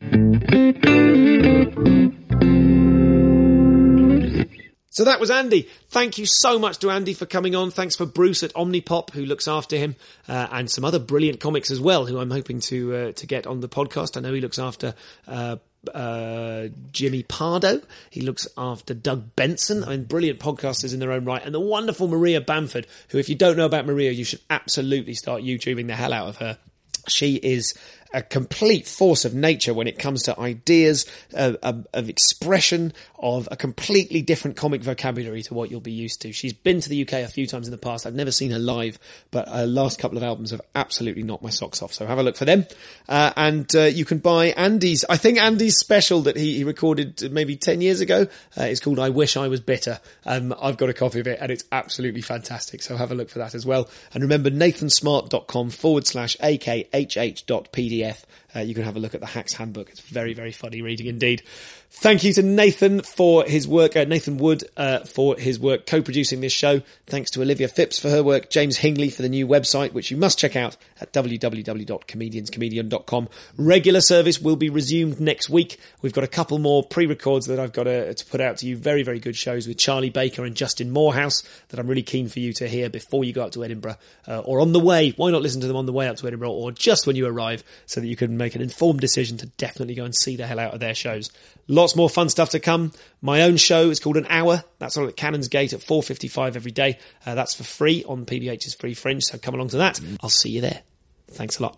So that was Andy. Thank you so much to Andy for coming on. Thanks for Bruce at Omnipop, who looks after him, uh, and some other brilliant comics as well, who I'm hoping to uh, to get on the podcast. I know he looks after uh, uh, Jimmy Pardo. He looks after Doug Benson. I mean, brilliant podcasters in their own right. And the wonderful Maria Bamford, who, if you don't know about Maria, you should absolutely start YouTubing the hell out of her. She is a complete force of nature when it comes to ideas, uh, of, of expression, of a completely different comic vocabulary to what you'll be used to. She's been to the U K a few times in the past. I've never seen her live, but her last couple of albums have absolutely knocked my socks off. So have a look for them. Uh, and uh, you can buy Andy's, I think Andy's special that he, he recorded maybe ten years ago. Uh, it's called I Wish I Was Bitter. Um, I've got a copy of it and it's absolutely fantastic. So have a look for that as well. And remember, nathansmart.com forward slash akhh dot pdf. Uh, you can have a look at the Hacks Handbook. It's very, very funny reading indeed. Thank you to Nathan for his work, uh, Nathan Wood uh, for his work co-producing this show. Thanks to Olivia Phipps for her work, James Hingley for the new website, which you must check out at w w w dot comedians comedian dot com. Regular service will be resumed next week. We've got a couple more pre-records that I've got to, to put out to you. Very, very good shows with Charlie Baker and Justin Morehouse that I'm really keen for you to hear before you go up to Edinburgh, uh, or on the way. Why not listen to them on the way up to Edinburgh, or just when you arrive, so that you can make an informed decision to definitely go and see the hell out of their shows. Lots more fun stuff to come. My own show is called An Hour. That's on at Canonsgate at four fifty-five every day. Uh, that's for free on P B H's Free Fringe, so come along to that. I'll see you there. Thanks a lot.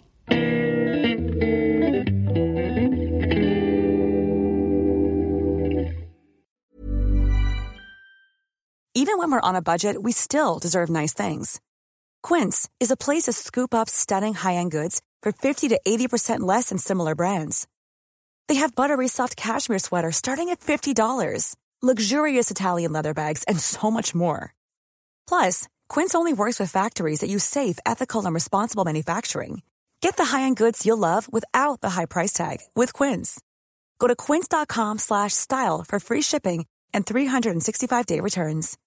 Even when we're on a budget, we still deserve nice things. Quince is a place to scoop up stunning high-end goods for fifty to eighty percent less than similar brands. They have buttery soft cashmere sweaters starting at fifty dollars, luxurious Italian leather bags, and so much more. Plus, Quince only works with factories that use safe, ethical, and responsible manufacturing. Get the high-end goods you'll love without the high price tag with Quince. Go to quince.com slash style for free shipping and three sixty-five day returns.